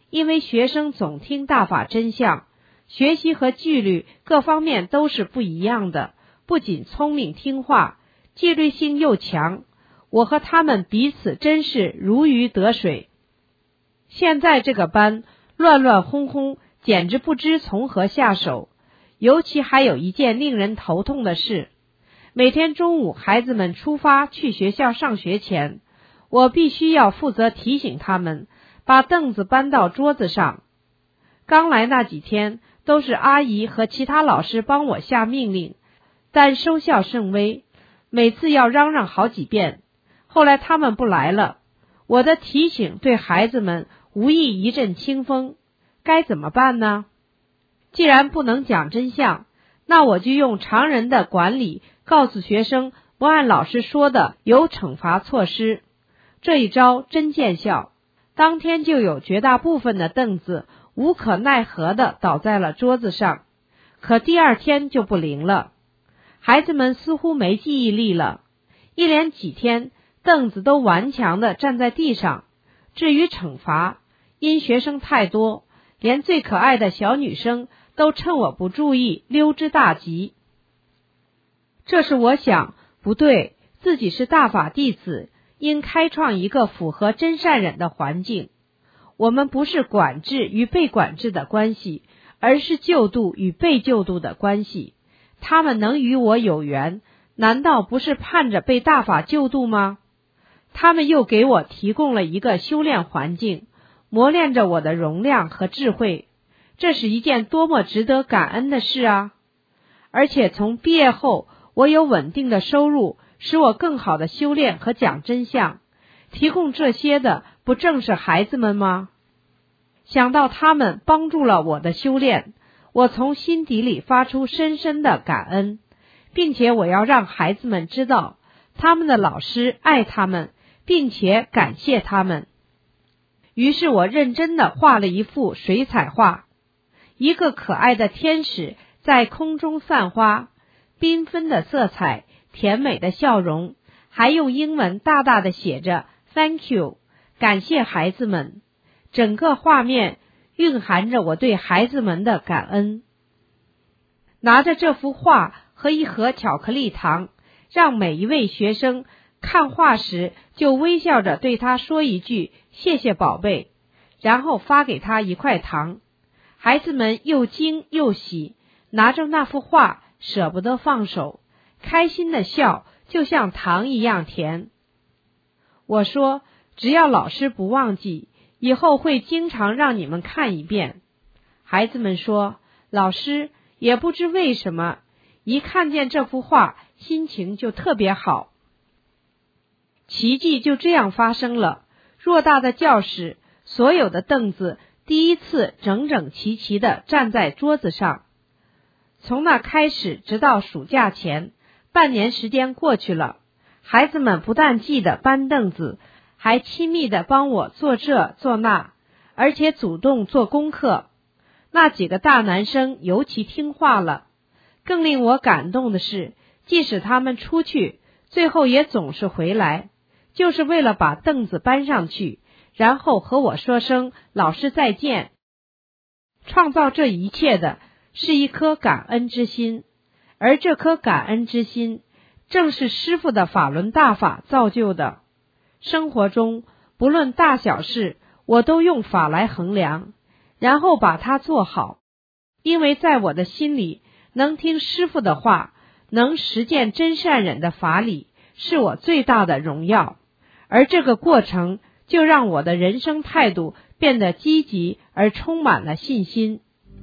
因为学生总听大法真相，学习和纪律各方面都是不一样的，不仅聪明听话，纪律性又强，我和他们彼此真是如鱼得水。现在这个班乱乱哄哄，简直不知从何下手。尤其还有一件令人头痛的事，每天中午孩子们出发去学校上学前，我必须要负责提醒他们把凳子搬到桌子上。刚来那几天都是阿姨和其他老师帮我下命令，但收效甚微，每次要嚷嚷好几遍。后来他们不来了，我的提醒对孩子们无异一阵清风，该怎么办呢？既然不能讲真相，那我就用常人的管理告诉学生不按老师说的有惩罚措施。这一招真见效，当天就有绝大部分的凳子无可奈何地倒在了桌子上，可第二天就不灵了。孩子们似乎没记忆力了，一连几天凳子都顽强地站在地上。至于惩罚，因学生太多，连最可爱的小女生都趁我不注意溜之大吉。这是我想，不对，自己是大法弟子，应开创一个符合真善忍的环境。我们不是管制与被管制的关系，而是救度与被救度的关系。他们能与我有缘，难道不是盼着被大法救度吗？他们又给我提供了一个修炼环境，磨练着我的容量和智慧，这是一件多么值得感恩的事啊！而且从毕业后，我有稳定的收入，使我更好的修炼和讲真相。提供这些的不正是孩子们吗？想到他们帮助了我的修炼，我从心底里发出深深的感恩，并且我要让孩子们知道，他们的老师爱他们，并且感谢他们。于是我认真地画了一幅水彩画，一个可爱的天使在空中散花，缤纷的色彩，甜美的笑容，还用英文大大地写着 Thank you， 感谢孩子们。整个画面蕴含着我对孩子们的感恩。拿着这幅画和一盒巧克力糖，让每一位学生看画时就微笑着对他说一句谢谢宝贝，然后发给他一块糖。孩子们又惊又喜，拿着那幅画舍不得放手，开心的笑就像糖一样甜。我说，只要老师不忘记，以后会经常让你们看一遍。孩子们说，老师，也不知为什么，一看见这幅画，心情就特别好。奇迹就这样发生了，偌大的教室，所有的凳子第一次整整齐齐地站在桌子上。从那开始直到暑假前，半年时间过去了，孩子们不但记得搬凳子，还亲密地帮我做这做那，而且主动做功课。那几个大男生尤其听话了。更令我感动的是，即使他们出去，最后也总是回来，就是为了把凳子搬上去，然后和我说声老师再见。创造这一切的是一颗感恩之心，而这颗感恩之心正是师父的法轮大法造就的。生活中不论大小事，我都用法来衡量，然后把它做好。因为在我的心里，能听师父的话，能实践真善忍的法理，是我最大的荣耀。而这个过程就让我的人生态度变得积极而充满了信心。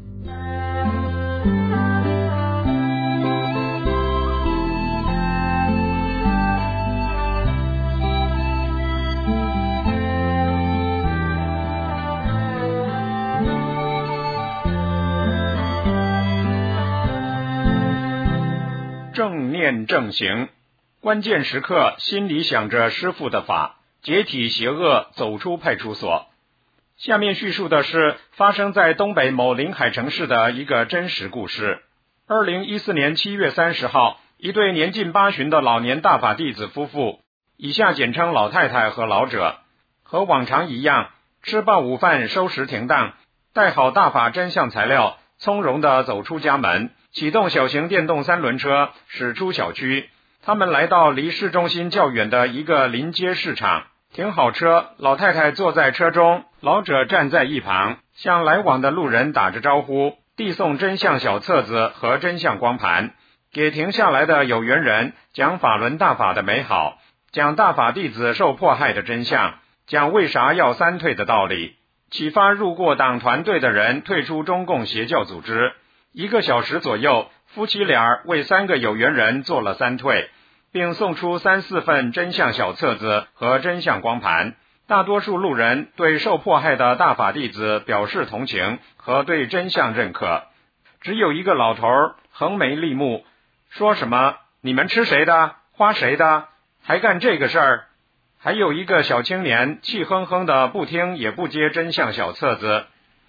正念正行，关键时刻心里想着师父的法，解体邪恶，走出派出所。下面叙述的是发生在东北某临海城市的一个真实故事。二零一四年七月三十号，一对年近八旬的老年大法弟子夫妇，以下简称老太太和老者，和往常一样， 吃罢午饭，收拾停当，带好大法真相材料，从容地走出家门，启动小型电动三轮车，驶出小区。他们来到离市中心较远的一个临街市场，停好车，老太太坐在车中，老者站在一旁，向来往的路人打着招呼，递送真相小册子和真相光盘，给停下来的有缘人讲法轮大法的美好，讲大法弟子受迫害的真相，讲为啥要三退的道理，启发入过党团队的人退出中共邪教组织。一个小时左右，夫妻俩为三个有缘人做了三退，并送出三四份真相小册子和真相光盘。大多数路人对受迫害的大法弟子表示同情和对真相认可，只有一个老头横眉立目，说什么你们吃谁的，花谁的，还干这个事儿。还有一个小青年气哼哼的不听也不接真相小册子。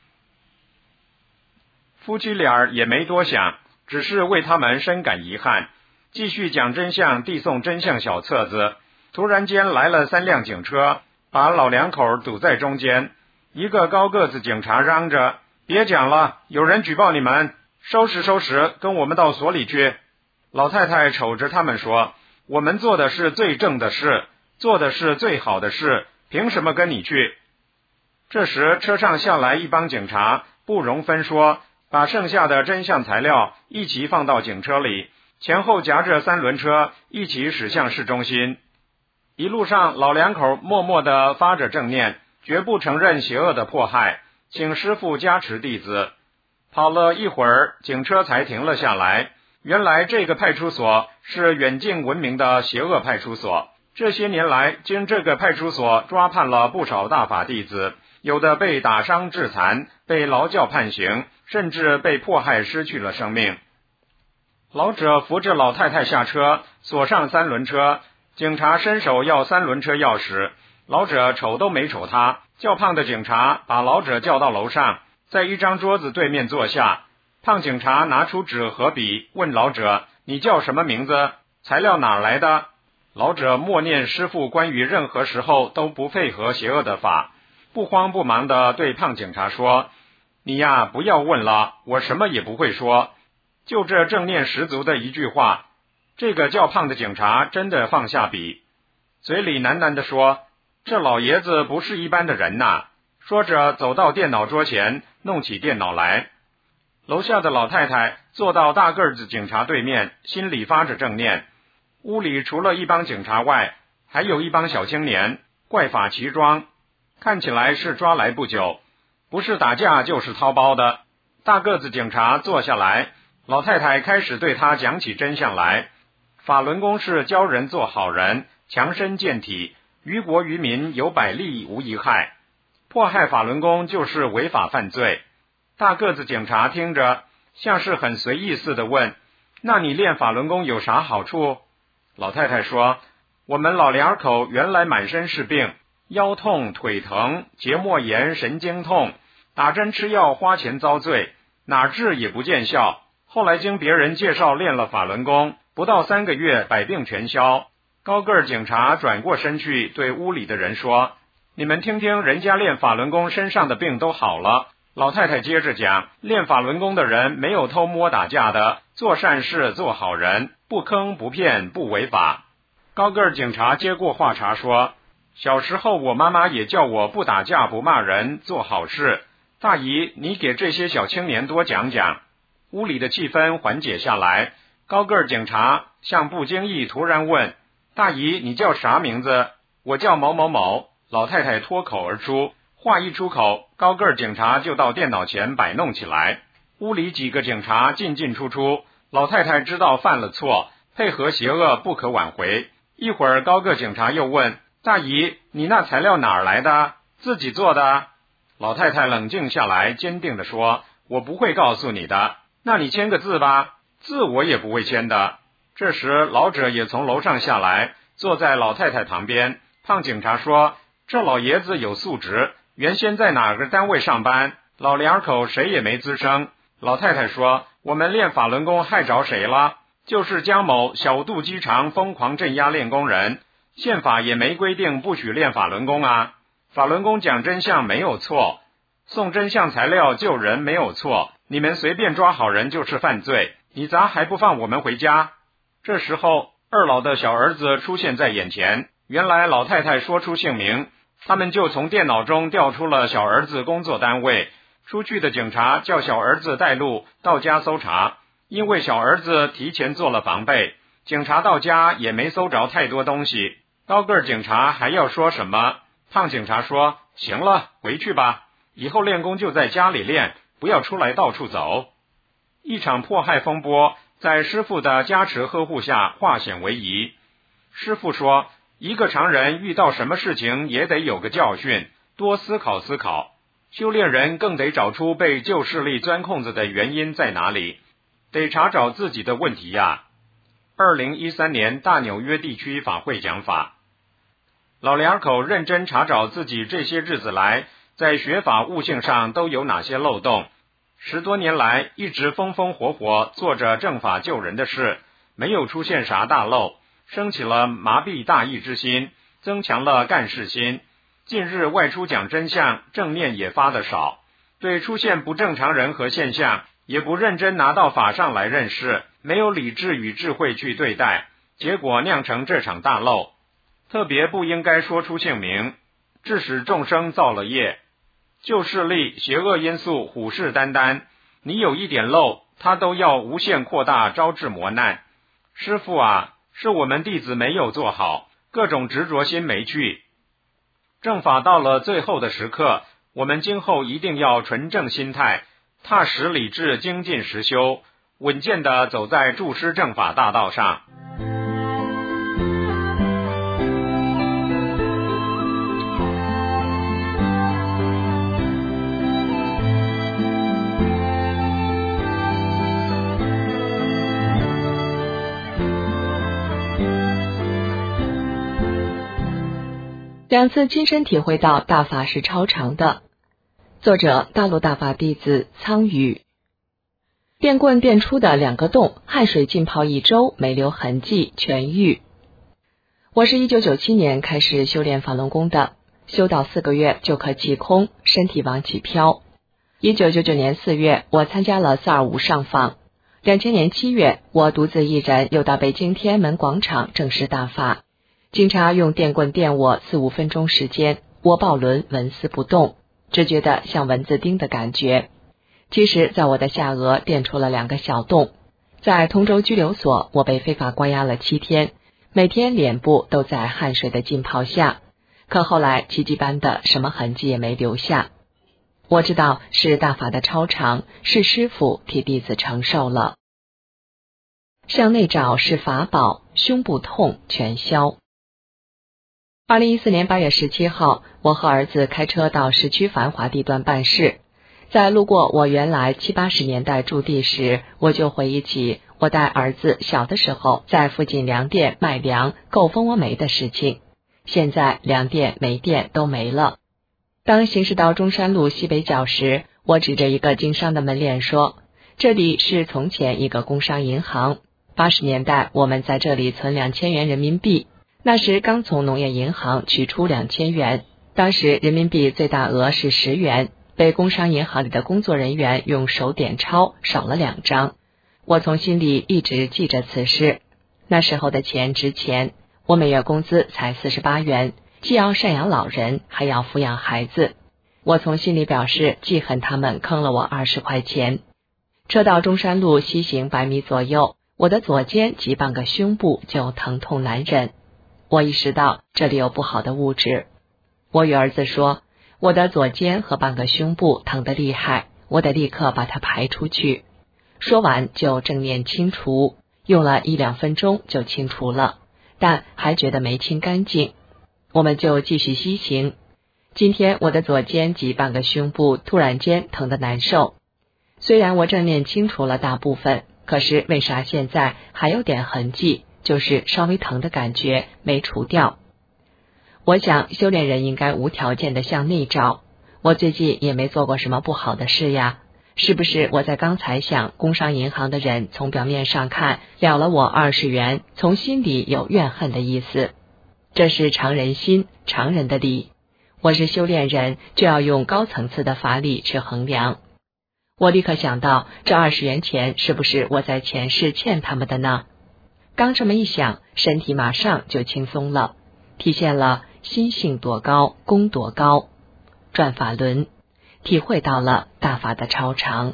夫妻俩也没多想，只是为他们深感遗憾，继续讲真相，递送真相小册子。突然间来了三辆警车，把老两口堵在中间。一个高个子警察嚷着，别讲了，有人举报你们，收拾收拾，跟我们到所里去。老太太瞅着他们说，我们做的是最正的事，做的是最好的事，凭什么跟你去？这时车上下来一帮警察，不容分说，把剩下的真相材料一起放到警车里，前后夹着三轮车一起驶向市中心。一路上老两口默默地发着正念，绝不承认邪恶的迫害，请师父加持弟子。跑了一会儿，警车才停了下来。原来这个派出所是远近闻名的邪恶派出所，这些年来经这个派出所抓判了不少大法弟子，有的被打伤致残，被劳教判刑，甚至被迫害失去了生命。老者扶着老太太下车，锁上三轮车，警察伸手要三轮车钥匙，老者瞅都没瞅他。较胖的警察把老者叫到楼上，在一张桌子对面坐下。胖警察拿出纸和笔，问老者，你叫什么名字？材料哪来的？老者默念师父关于任何时候都不配合邪恶的法，不慌不忙地对胖警察说，你呀，不要问了，我什么也不会说。就这正念十足的一句话，这个较胖的警察真的放下笔，嘴里喃喃地说，这老爷子不是一般的人呐。说着走到电脑桌前，弄起电脑来。楼下的老太太坐到大个子警察对面，心里发着正念。屋里除了一帮警察外，还有一帮小青年，怪法齐装，看起来是抓来不久，不是打架就是掏包的。大个子警察坐下来，老太太开始对他讲起真相来。法轮功是教人做好人，强身健体，于国于民有百利无一害，迫害法轮功就是违法犯罪。大个子警察听着，像是很随意似的问，那你练法轮功有啥好处？老太太说，我们老两口原来满身是病，腰痛、腿疼、结膜炎、神经痛，打针吃药花钱遭罪，哪治也不见效。后来经别人介绍练了法轮功，不到三个月百病全消。高个儿警察转过身去对屋里的人说，你们听听人家练法轮功身上的病都好了。老太太接着讲，练法轮功的人没有偷摸打架的，做善事做好人，不坑不骗不违法。高个儿警察接过话茬说，小时候我妈妈也叫我不打架不骂人做好事，大姨你给这些小青年多讲讲。屋里的气氛缓解下来，高个儿警察像不经意突然问，大姨你叫啥名字？我叫某某某。老太太脱口而出，话一出口，高个儿警察就到电脑前摆弄起来。屋里几个警察进进出出，老太太知道犯了错，配合邪恶不可挽回。一会儿高个警察又问，大姨你那材料哪儿来的？自己做的？老太太冷静下来，坚定地说，我不会告诉你的。那你签个字吧。字我也不会签的。这时老者也从楼上下来，坐在老太太旁边。胖警察说，这老爷子有素质，原先在哪个单位上班，老两口谁也没吱声。老太太说，我们练法轮功害着谁了？就是江某小肚鸡肠疯狂镇压练功人，宪法也没规定不许练法轮功啊。 法轮功讲真相没有错，送真相材料救人没有错，你们随便抓好人就是犯罪，你咋还不放我们回家？这时候二老的小儿子出现在眼前，原来老太太说出姓名，他们就从电脑中调出了小儿子工作单位，出去的警察叫小儿子带路到家搜查，因为小儿子提前做了防备，警察到家也没搜着太多东西。高个警察还要说什么，胖警察说，行了，回去吧，以后练功就在家里练，不要出来到处走。一场迫害风波在师父的加持呵护下化险为夷。师父说，一个常人遇到什么事情也得有个教训，多思考思考。修炼人更得找出被旧势力钻空子的原因在哪里，得查找自己的问题呀。二零一三年大纽约地区法会讲法，老两口认真查找自己这些日子来在学法悟性上都有哪些漏洞。十多年来一直风风火火做着正法救人的事，没有出现啥大漏，升起了麻痹大意之心，增强了干事心。近日外出讲真相，正念也发得少，对出现不正常人和现象也不认真拿到法上来认识，没有理智与智慧去对待，结果酿成这场大漏。特别不应该说出姓名，致使众生造了业。旧势力邪恶因素虎视眈眈，你有一点漏，他都要无限扩大，招致磨难。师父啊，是我们弟子没有做好，各种执着心没去。正法到了最后的时刻，我们今后一定要纯正心态，踏实理智，精进实修，稳健地走在助师正法大道上。 两次亲身体会到大法是超常的。作者大陆大法弟子苍宇。电棍电出的两个洞，汗水浸泡一周没留痕迹，痊愈。我是一九九七年开始修炼法轮功的，修到四个月就可气空，身体往起飘。一九九九年四月，我参加了四二五上访。两千年七月，我独自一人又到北京天安门广场正式大法。警察用电棍电我四五分钟时间，我抱轮纹丝不动，只觉得像蚊子叮的感觉。其实在我的下颚电出了两个小洞。在通州拘留所，我被非法关押了七天，每天脸部都在汗水的浸泡下，可后来奇迹般的什么痕迹也没留下。我知道是大法的超常，是师父替弟子承受了。向内找是法宝，胸部痛全消。二零一四年八月十七号，我和儿子开车到市区繁华地段办事，在路过我原来七八十年代驻地时，我就回忆起我带儿子小的时候在附近粮店卖粮购蜂窝煤的事情。现在粮店煤店都没了。当行驶到中山路西北角时，我指着一个经商的门脸说，这里是从前一个工商银行，八十年代我们在这里存两千元人民币，那时刚从农业银行取出两千元，当时人民币最大额是十元，被工商银行里的工作人员用手点钞，少了两张。我从心里一直记着此事。那时候的钱值钱，我每月工资才四十八元，既要赡养老人，还要抚养孩子。我从心里表示记恨他们坑了我二十块钱。车到中山路西行百米左右，我的左肩及半个胸部就疼痛难忍。我意识到这里有不好的物质。我与儿子说，我的左肩和半个胸部疼得厉害，我得立刻把它排出去。说完就正念清除，用了一两分钟就清除了，但还觉得没清干净。我们就继续西行。今天我的左肩及半个胸部突然间疼得难受。虽然我正念清除了大部分，可是为啥现在还有点痕迹，就是稍微疼的感觉没除掉。我想修炼人应该无条件的向内找，我最近也没做过什么不好的事呀，是不是我在刚才想工商银行的人从表面上看了了我二十元，从心里有怨恨的意思？这是常人心，常人的理。 我是修炼人，就要用高层次的法理去衡量。我立刻想到，这二十元钱是不是我在前世欠他们的呢？刚这么一想，身体马上就轻松了，体现了心性多高，功多高。转法轮，体会到了大法的超常。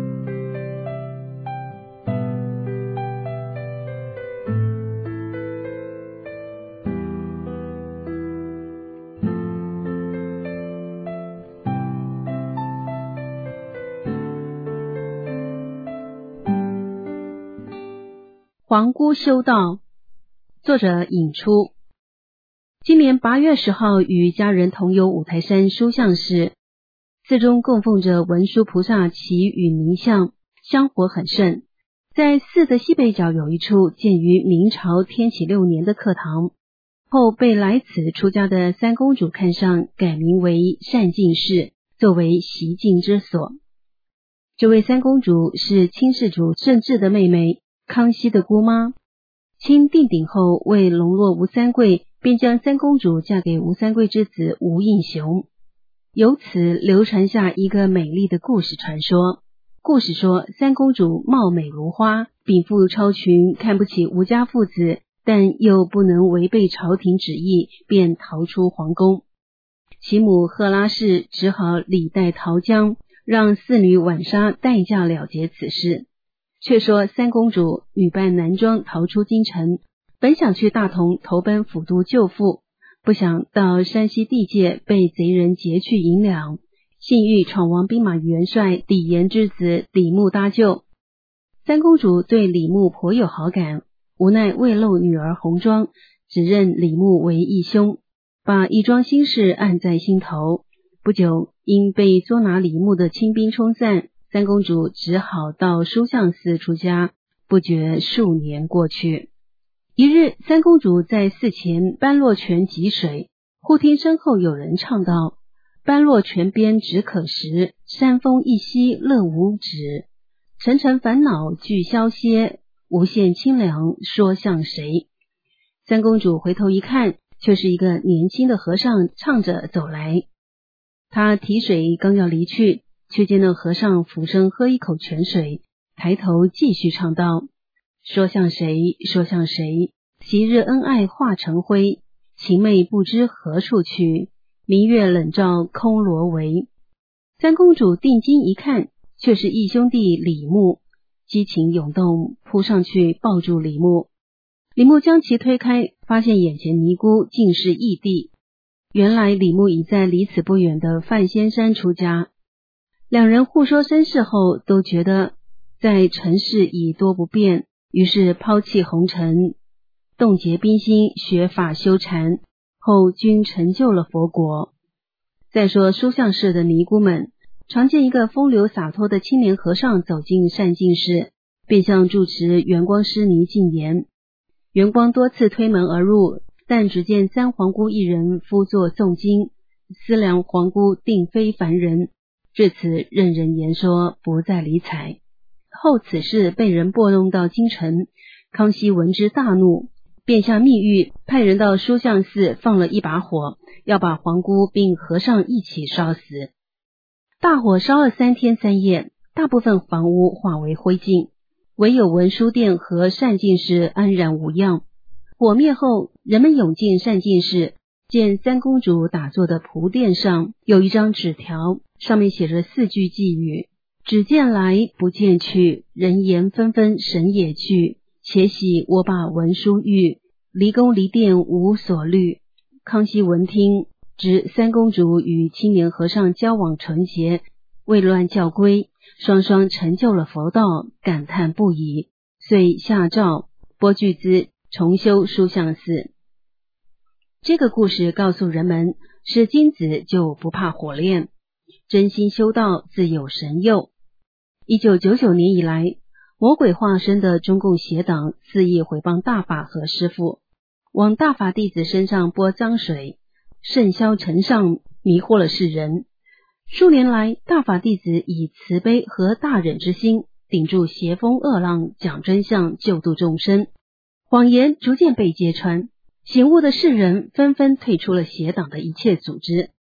皇姑修道，作者引出。今年八月十号，与家人同游五台山书像寺，寺中供奉着文殊菩萨祈雨明像，香火很盛。在寺的西北角有一处建于明朝天启六年的课堂，后被来此出家的三公主看上，改名为善静寺，作为习静之所。这位三公主是清世主顺治的妹妹，康熙的姑妈。清定鼎后，为笼络吴三桂，便将三公主嫁给吴三桂之子吴应熊，由此流传下一个美丽的故事传说。故事说，三公主貌美如花，禀赋超群，看不起吴家父子，但又不能违背朝廷旨意，便逃出皇宫。其母赫拉氏只好礼带逃江，让四女婉莎代嫁了结此事。却说三公主女扮男装逃出京城，本想去大同投奔府都舅父，不想到山西地界被贼人劫去银两，幸遇闯王兵马元帅李严之子李牧搭救。三公主对李牧颇有好感，无奈未露女儿红妆，只认李牧为义兄，把一桩心事按在心头。不久，因被捉拿李牧的清兵冲散，三公主只好到书像寺出家。不觉数年过去，一日，三公主在寺前般若泉汲水，忽听身后有人唱道：般若泉边只可识，山风一息乐无止。层层烦恼俱消歇，无限清凉说向谁？三公主回头一看，却是一个年轻的和尚唱着走来。她提水刚要离去，却见那和尚俯身喝一口泉水，抬头继续唱道：说向谁，说向谁，昔日恩爱化成灰，情妹不知何处去，明月冷照空罗帷。三公主定睛一看，却是义兄弟李牧，激情涌动，扑上去抱住李牧。李牧将其推开，发现眼前尼姑竟是义弟。原来李牧已在离此不远的范仙山出家。两人互说身世后，都觉得在尘世已多不便，于是抛弃红尘，冻结冰心，学法修禅，后均成就了佛国。再说书像寺的尼姑们，常见一个风流洒脱的青年和尚走进善静寺，便向住持圆光师尼进言。圆光多次推门而入，但只见三皇姑一人趺坐诵经，思量皇姑定非凡人，至此任人言说，不再理睬。后此事被人拨弄到京城，康熙闻之大怒，便下密谕，派人到书像寺放了一把火，要把皇姑并和尚一起烧死。大火烧了三天三夜，大部分房屋化为灰烬，唯有文殊殿和善静寺安然无恙。火灭后，人们涌进善静寺，见三公主打坐的蒲垫上有一张纸条，上面写着四句寄语：只见来不见去，人言纷纷神也惧，且喜我把文殊遇，离宫离殿无所虑。康熙闻听，知三公主与青年和尚交往纯洁，未乱教规，双双成就了佛道，感叹不已，遂下诏拨巨资重修书像寺。这个故事告诉人们，是金子就不怕火炼，真心修道自有神佑。一九九九年以来，魔鬼化身的中共邪党肆意毁谤大法和师父，往大法弟子身上泼脏水，甚嚣尘上，迷惑了世人。数年来，大法弟子以慈悲和大忍之心，顶住邪风恶浪，讲真相，救度众生。谎言逐渐被揭穿，醒悟的世人纷纷退出了邪党的一切组织，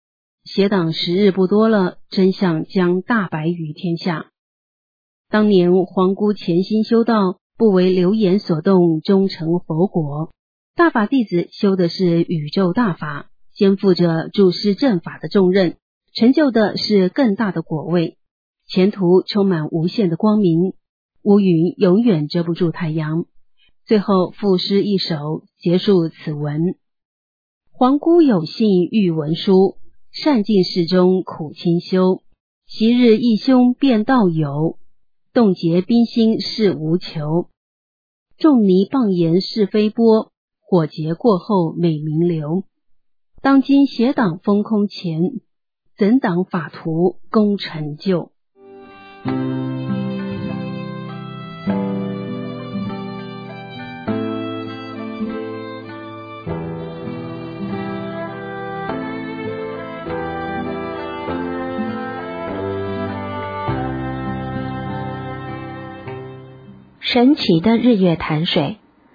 邪党时日不多了，真相将大白于天下。当年皇姑潜心修道，不为流言所动，终成佛国。大法弟子修的是宇宙大法，肩负着注释正法的重任，成就的是更大的果位，前途充满无限的光明，乌云永远遮不住太阳。最后赋诗一首，结束此文。皇姑有幸遇文殊，善尽事中苦清修。昔日义兄便道友，冻结冰心事无求。仲尼棒言是非波，火劫过后美名流。当今邪党封空前，怎挡法图功成就。 神奇的日月潭水。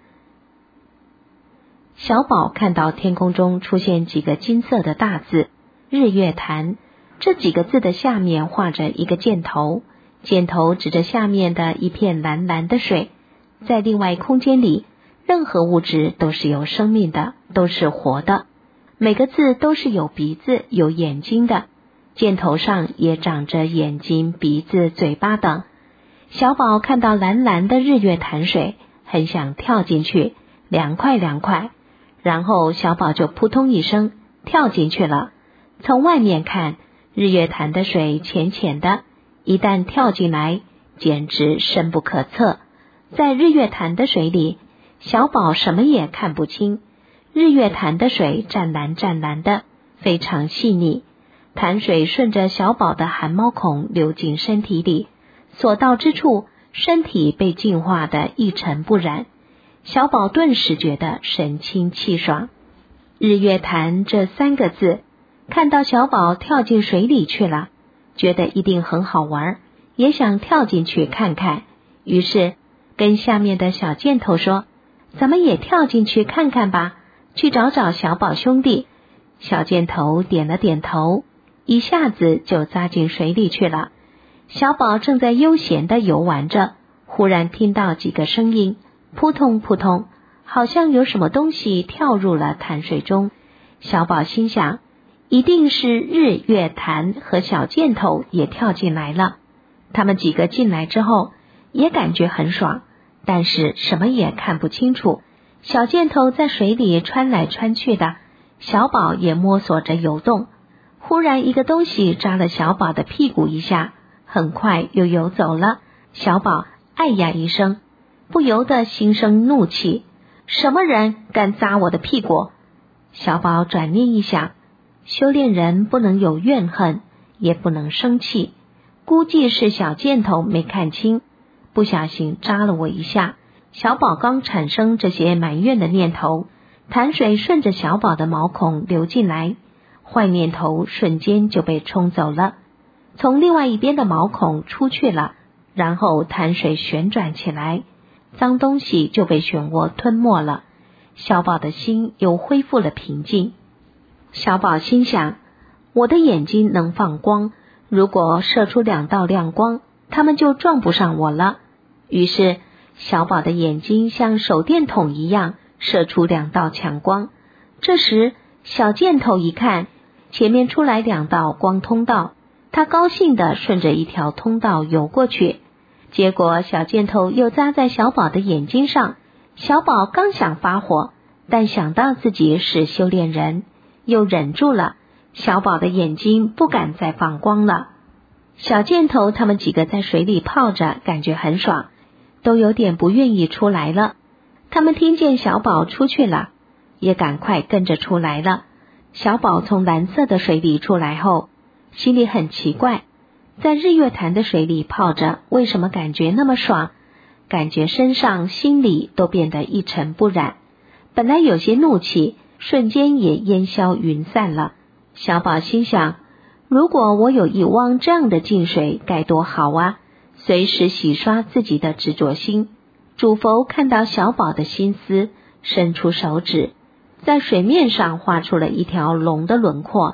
小宝看到天空中出现几个金色的大字日月潭，这几个字的下面画着一个箭头，箭头指着下面的一片蓝蓝的水。在另外空间里，任何物质都是有生命的，都是活的，每个字都是有鼻子有眼睛的，箭头上也长着眼睛鼻子嘴巴等。小宝看到蓝蓝的日月潭水，很想跳进去，凉快凉快。然后小宝就扑通一声跳进去了。从外面看，日月潭的水浅浅的，一旦跳进来，简直深不可测。在日月潭的水里，小宝什么也看不清。日月潭的水湛蓝湛蓝的，非常细腻。潭水顺着小宝的汗毛孔流进身体里，所到之处，身体被净化得一尘不染。小宝顿时觉得神清气爽。日月潭这三个字，看到小宝跳进水里去了，觉得一定很好玩，也想跳进去看看，于是跟下面的小箭头说，咱们也跳进去看看吧，去找找小宝兄弟。小箭头点了点头，一下子就扎进水里去了。小宝正在悠闲地游玩着，忽然听到几个声音，扑通扑通，好像有什么东西跳入了潭水中。小宝心想，一定是日月潭和小箭头也跳进来了。他们几个进来之后，也感觉很爽，但是什么也看不清楚。小箭头在水里穿来穿去的，小宝也摸索着游动。忽然一个东西扎了小宝的屁股一下，很快又游走了。小宝哎呀一声，不由得心生怒气，什么人敢扎我的屁股？小宝转念一想，修炼人不能有怨恨，也不能生气，估计是小箭头没看清，不小心扎了我一下。小宝刚产生这些埋怨的念头，潭水顺着小宝的毛孔流进来，坏念头瞬间就被冲走了，从另外一边的毛孔出去了，然后潭水旋转起来，脏东西就被漩涡吞没了。小宝的心又恢复了平静。小宝心想，我的眼睛能放光，如果射出两道亮光，他们就撞不上我了。于是小宝的眼睛像手电筒一样射出两道强光。这时小箭头一看，前面出来两道光通道，他高兴地顺着一条通道游过去。结果小箭头又扎在小宝的眼睛上，小宝刚想发火，但想到自己是修炼人，又忍住了。小宝的眼睛不敢再放光了。小箭头他们几个在水里泡着，感觉很爽，都有点不愿意出来了。他们听见小宝出去了，也赶快跟着出来了。小宝从蓝色的水里出来后，心里很奇怪，在日月潭的水里泡着，为什么感觉那么爽？感觉身上心里都变得一尘不染，本来有些怒气瞬间也烟消云散了。小宝心想，如果我有一汪这样的净水该多好啊，随时洗刷自己的执着心。主佛看到小宝的心思，伸出手指，在水面上画出了一条龙的轮廓。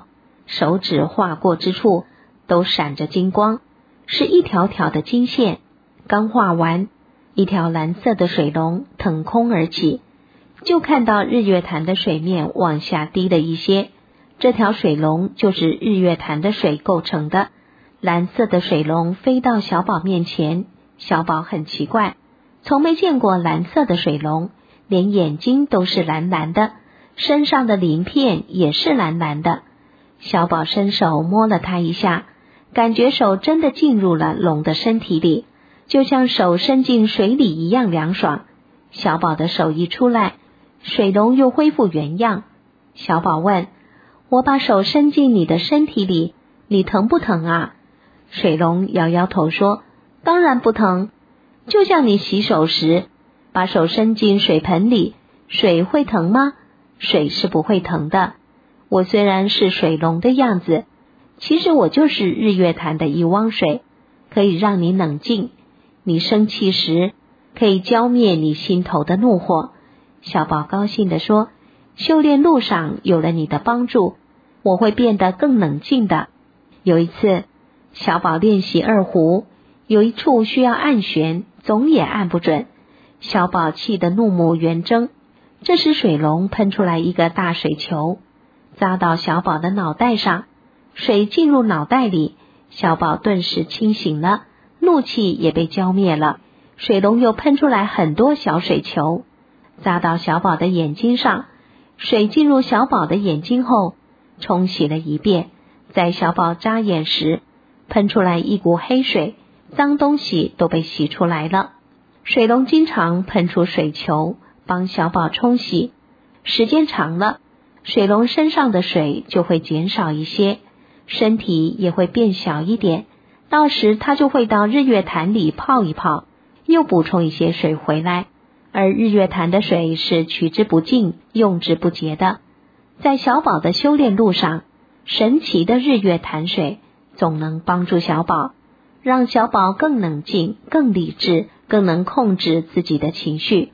手指划过之处都闪着金光，是一条条的金线。刚画完，一条蓝色的水龙腾空而起，就看到日月潭的水面往下低了一些，这条水龙就是日月潭的水构成的。蓝色的水龙飞到小宝面前，小宝很奇怪，从没见过蓝色的水龙，连眼睛都是蓝蓝的，身上的鳞片也是蓝蓝的。小宝伸手摸了它一下，感觉手真的进入了龙的身体里，就像手伸进水里一样凉爽。小宝的手一出来，水龙又恢复原样。小宝问：我把手伸进你的身体里，你疼不疼啊？水龙摇摇头说：当然不疼，就像你洗手时把手伸进水盆里，水会疼吗？水是不会疼的。我虽然是水龙的样子，其实我就是日月潭的一汪水，可以让你冷静，你生气时可以浇灭你心头的怒火。小宝高兴地说：修炼路上有了你的帮助，我会变得更冷静的。有一次小宝练习二胡，有一处需要按弦，总也按不准，小宝气得怒目圆睁。这时水龙喷出来一个大水球，砸到小宝的脑袋上，水进入脑袋里，小宝顿时清醒了，怒气也被浇灭了。水龙又喷出来很多小水球，砸到小宝的眼睛上，水进入小宝的眼睛后冲洗了一遍，在小宝眨眼时喷出来一股黑水，脏东西都被洗出来了。水龙经常喷出水球帮小宝冲洗，时间长了，水龙身上的水就会减少一些，身体也会变小一点，到时他就会到日月潭里泡一泡，又补充一些水回来。而日月潭的水是取之不尽，用之不竭的。在小宝的修炼路上，神奇的日月潭水总能帮助小宝，让小宝更冷静、更理智，更能控制自己的情绪。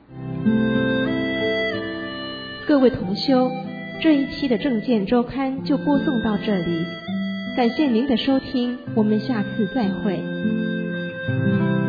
各位同修，这一期的正见周刊就播送到这里，感谢您的收听，我们下次再会。